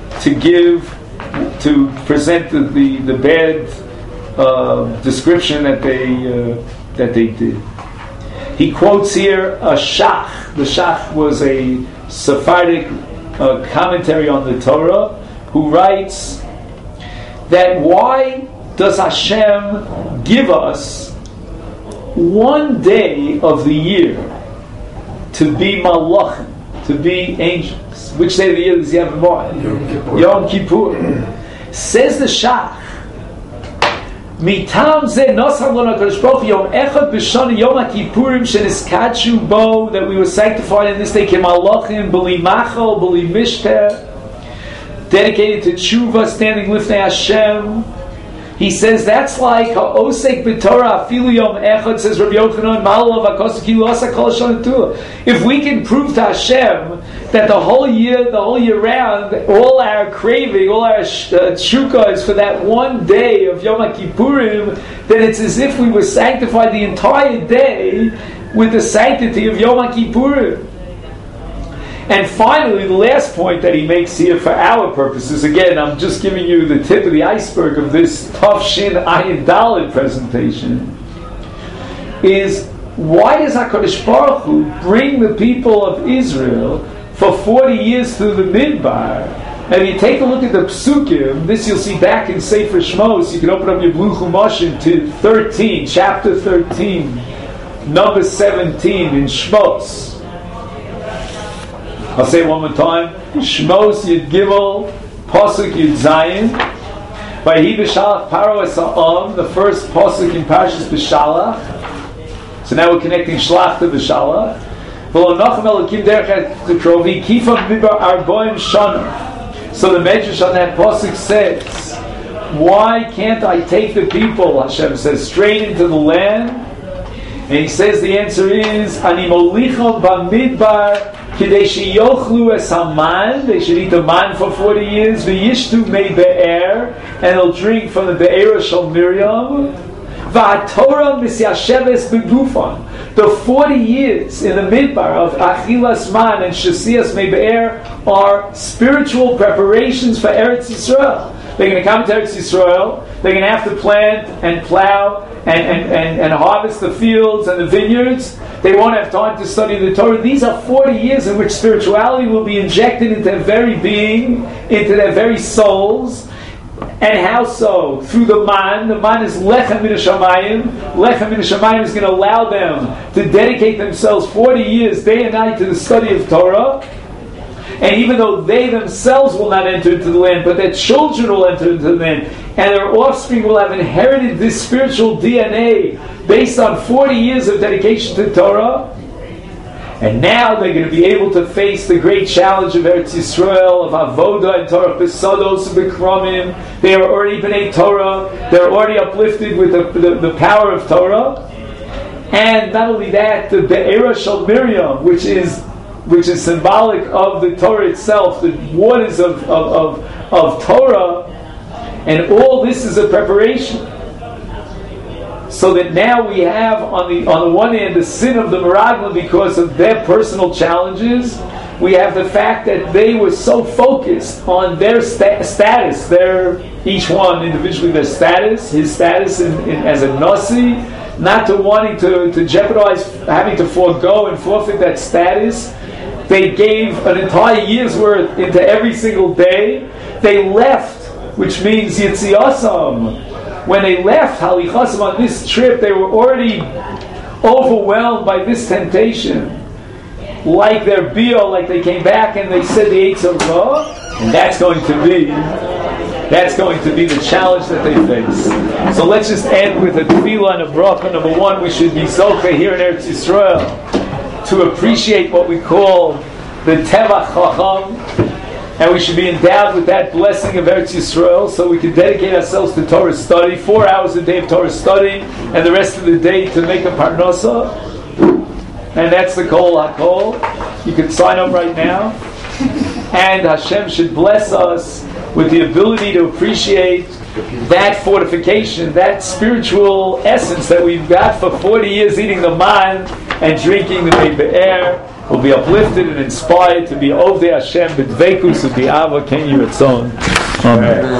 to present the bad description that they did. He quotes here a Shach. The Shach was a Sephardic commentary on the Torah, who writes that why does Hashem give us one day of the year to be malachim, to be angels? Which day of the year does he have in mind? Yom Kippur. Says the Shach, Mitam ze nosam lona HaKadosh Baruch Hu Yom Echad b'shana Yom HaKippurim sheniskadshu bo, that we were sanctified in this day kemalachim b'li machal b'li mishteh, dedicated to tshuva, standing lifnei Hashem. He says that's like ha'osek b'Torah afilu yom echad, says Rabbi Yochanan, malo v'akosu ki lo asa kol shana tuah. If we can prove to Hashem that the whole year round, all our craving, all our tshuka is for that one day of Yom HaKippurim, then it's as if we were sanctified the entire day with the sanctity of Yom HaKippurim. And finally, the last point that he makes here for our purposes, again, I'm just giving you the tip of the iceberg of this Tav Shin Ayin Dalet presentation, is why does HaKadosh Baruch Hu bring the people of Israel for 40 years through the Midbar? And if you take a look at the Psukim, this you'll see back in Sefer Shmos. You can open up your Blue Chumashim to 13, chapter 13, number 17 in Shmos. I'll say it one more time. Shmos Yud Gimel, Pasuk Yud Zayin. Vayehi b'shalach Paro es ha'am, the first pasuk in Parshas B'shalach. So now we're connecting Shlach to B'shalach. V'lo nochem elokim derech ha'krovi kifa b'midbar arboim shana. So the Medrash on that pasuk says, why can't I take the people, Hashem says, straight into the land? And he says the answer is, Ani molichom b'midbar kidei sheyochlu es haman, they should eat the man for 40 years, v'yishtu mei be'er, and they'll drink from the be'er shel Miriam, v'atorah misyasheves begufan. The 40 years in the midbar of achilas man and shasias mei be'er are spiritual preparations for Eretz Yisrael. They're going to come to Eretz Yisrael, they're going to have to plant and plow and harvest the fields and the vineyards. They won't have time to study the Torah. These are 40 years in which spirituality will be injected into their very being, into their very souls. And how so? Through the man. The man is lechem min hashamayim. Lechem min hashamayim is going to allow them to dedicate themselves 40 years, day and night, to the study of Torah. And even though they themselves will not enter into the land, but their children will enter into the land, and their offspring will have inherited this spiritual DNA based on 40 years of dedication to Torah. And now they're going to be able to face the great challenge of Eretz Yisrael, of Avodah and Torah, Besados and Bekromim. They are already B'nai Torah. They're already uplifted with the power of Torah. And not only that, the Be'era Shel Miriam, which is symbolic of the Torah itself, the waters of Torah, and all this is a preparation. So that now we have on the one hand the sin of the Meraglim because of their personal challenges. We have the fact that they were so focused on their status, each one individually their status, his status as a Nasi, not to wanting to jeopardize having to forego and forfeit that status. They gave an entire year's worth into every single day. They left, which means Yitziasam. When they left Halichasam on this trip, they were already overwhelmed by this temptation. Like their Bia, like they came back and they said the Eitz of Ra, and that's going to be the challenge that they face. So let's just end with a tefillah and a bracha. Number one, we should be zocheh here in Eretz Yisrael to appreciate what we call the Tevach Chacham, and we should be endowed with that blessing of Eretz Yisrael, so we can dedicate ourselves to Torah study, 4 hours a day of Torah study, and the rest of the day to make a parnasa. And that's the Kol HaKol. You can sign up right now. And Hashem should bless us with the ability to appreciate that fortification, that spiritual essence that we've got for 40 years eating the man and drinking the Mei Be'er. We'll be uplifted and inspired to be Ovdei Hashem b'dveikus u'bi'ava ken yiratzon. Amen.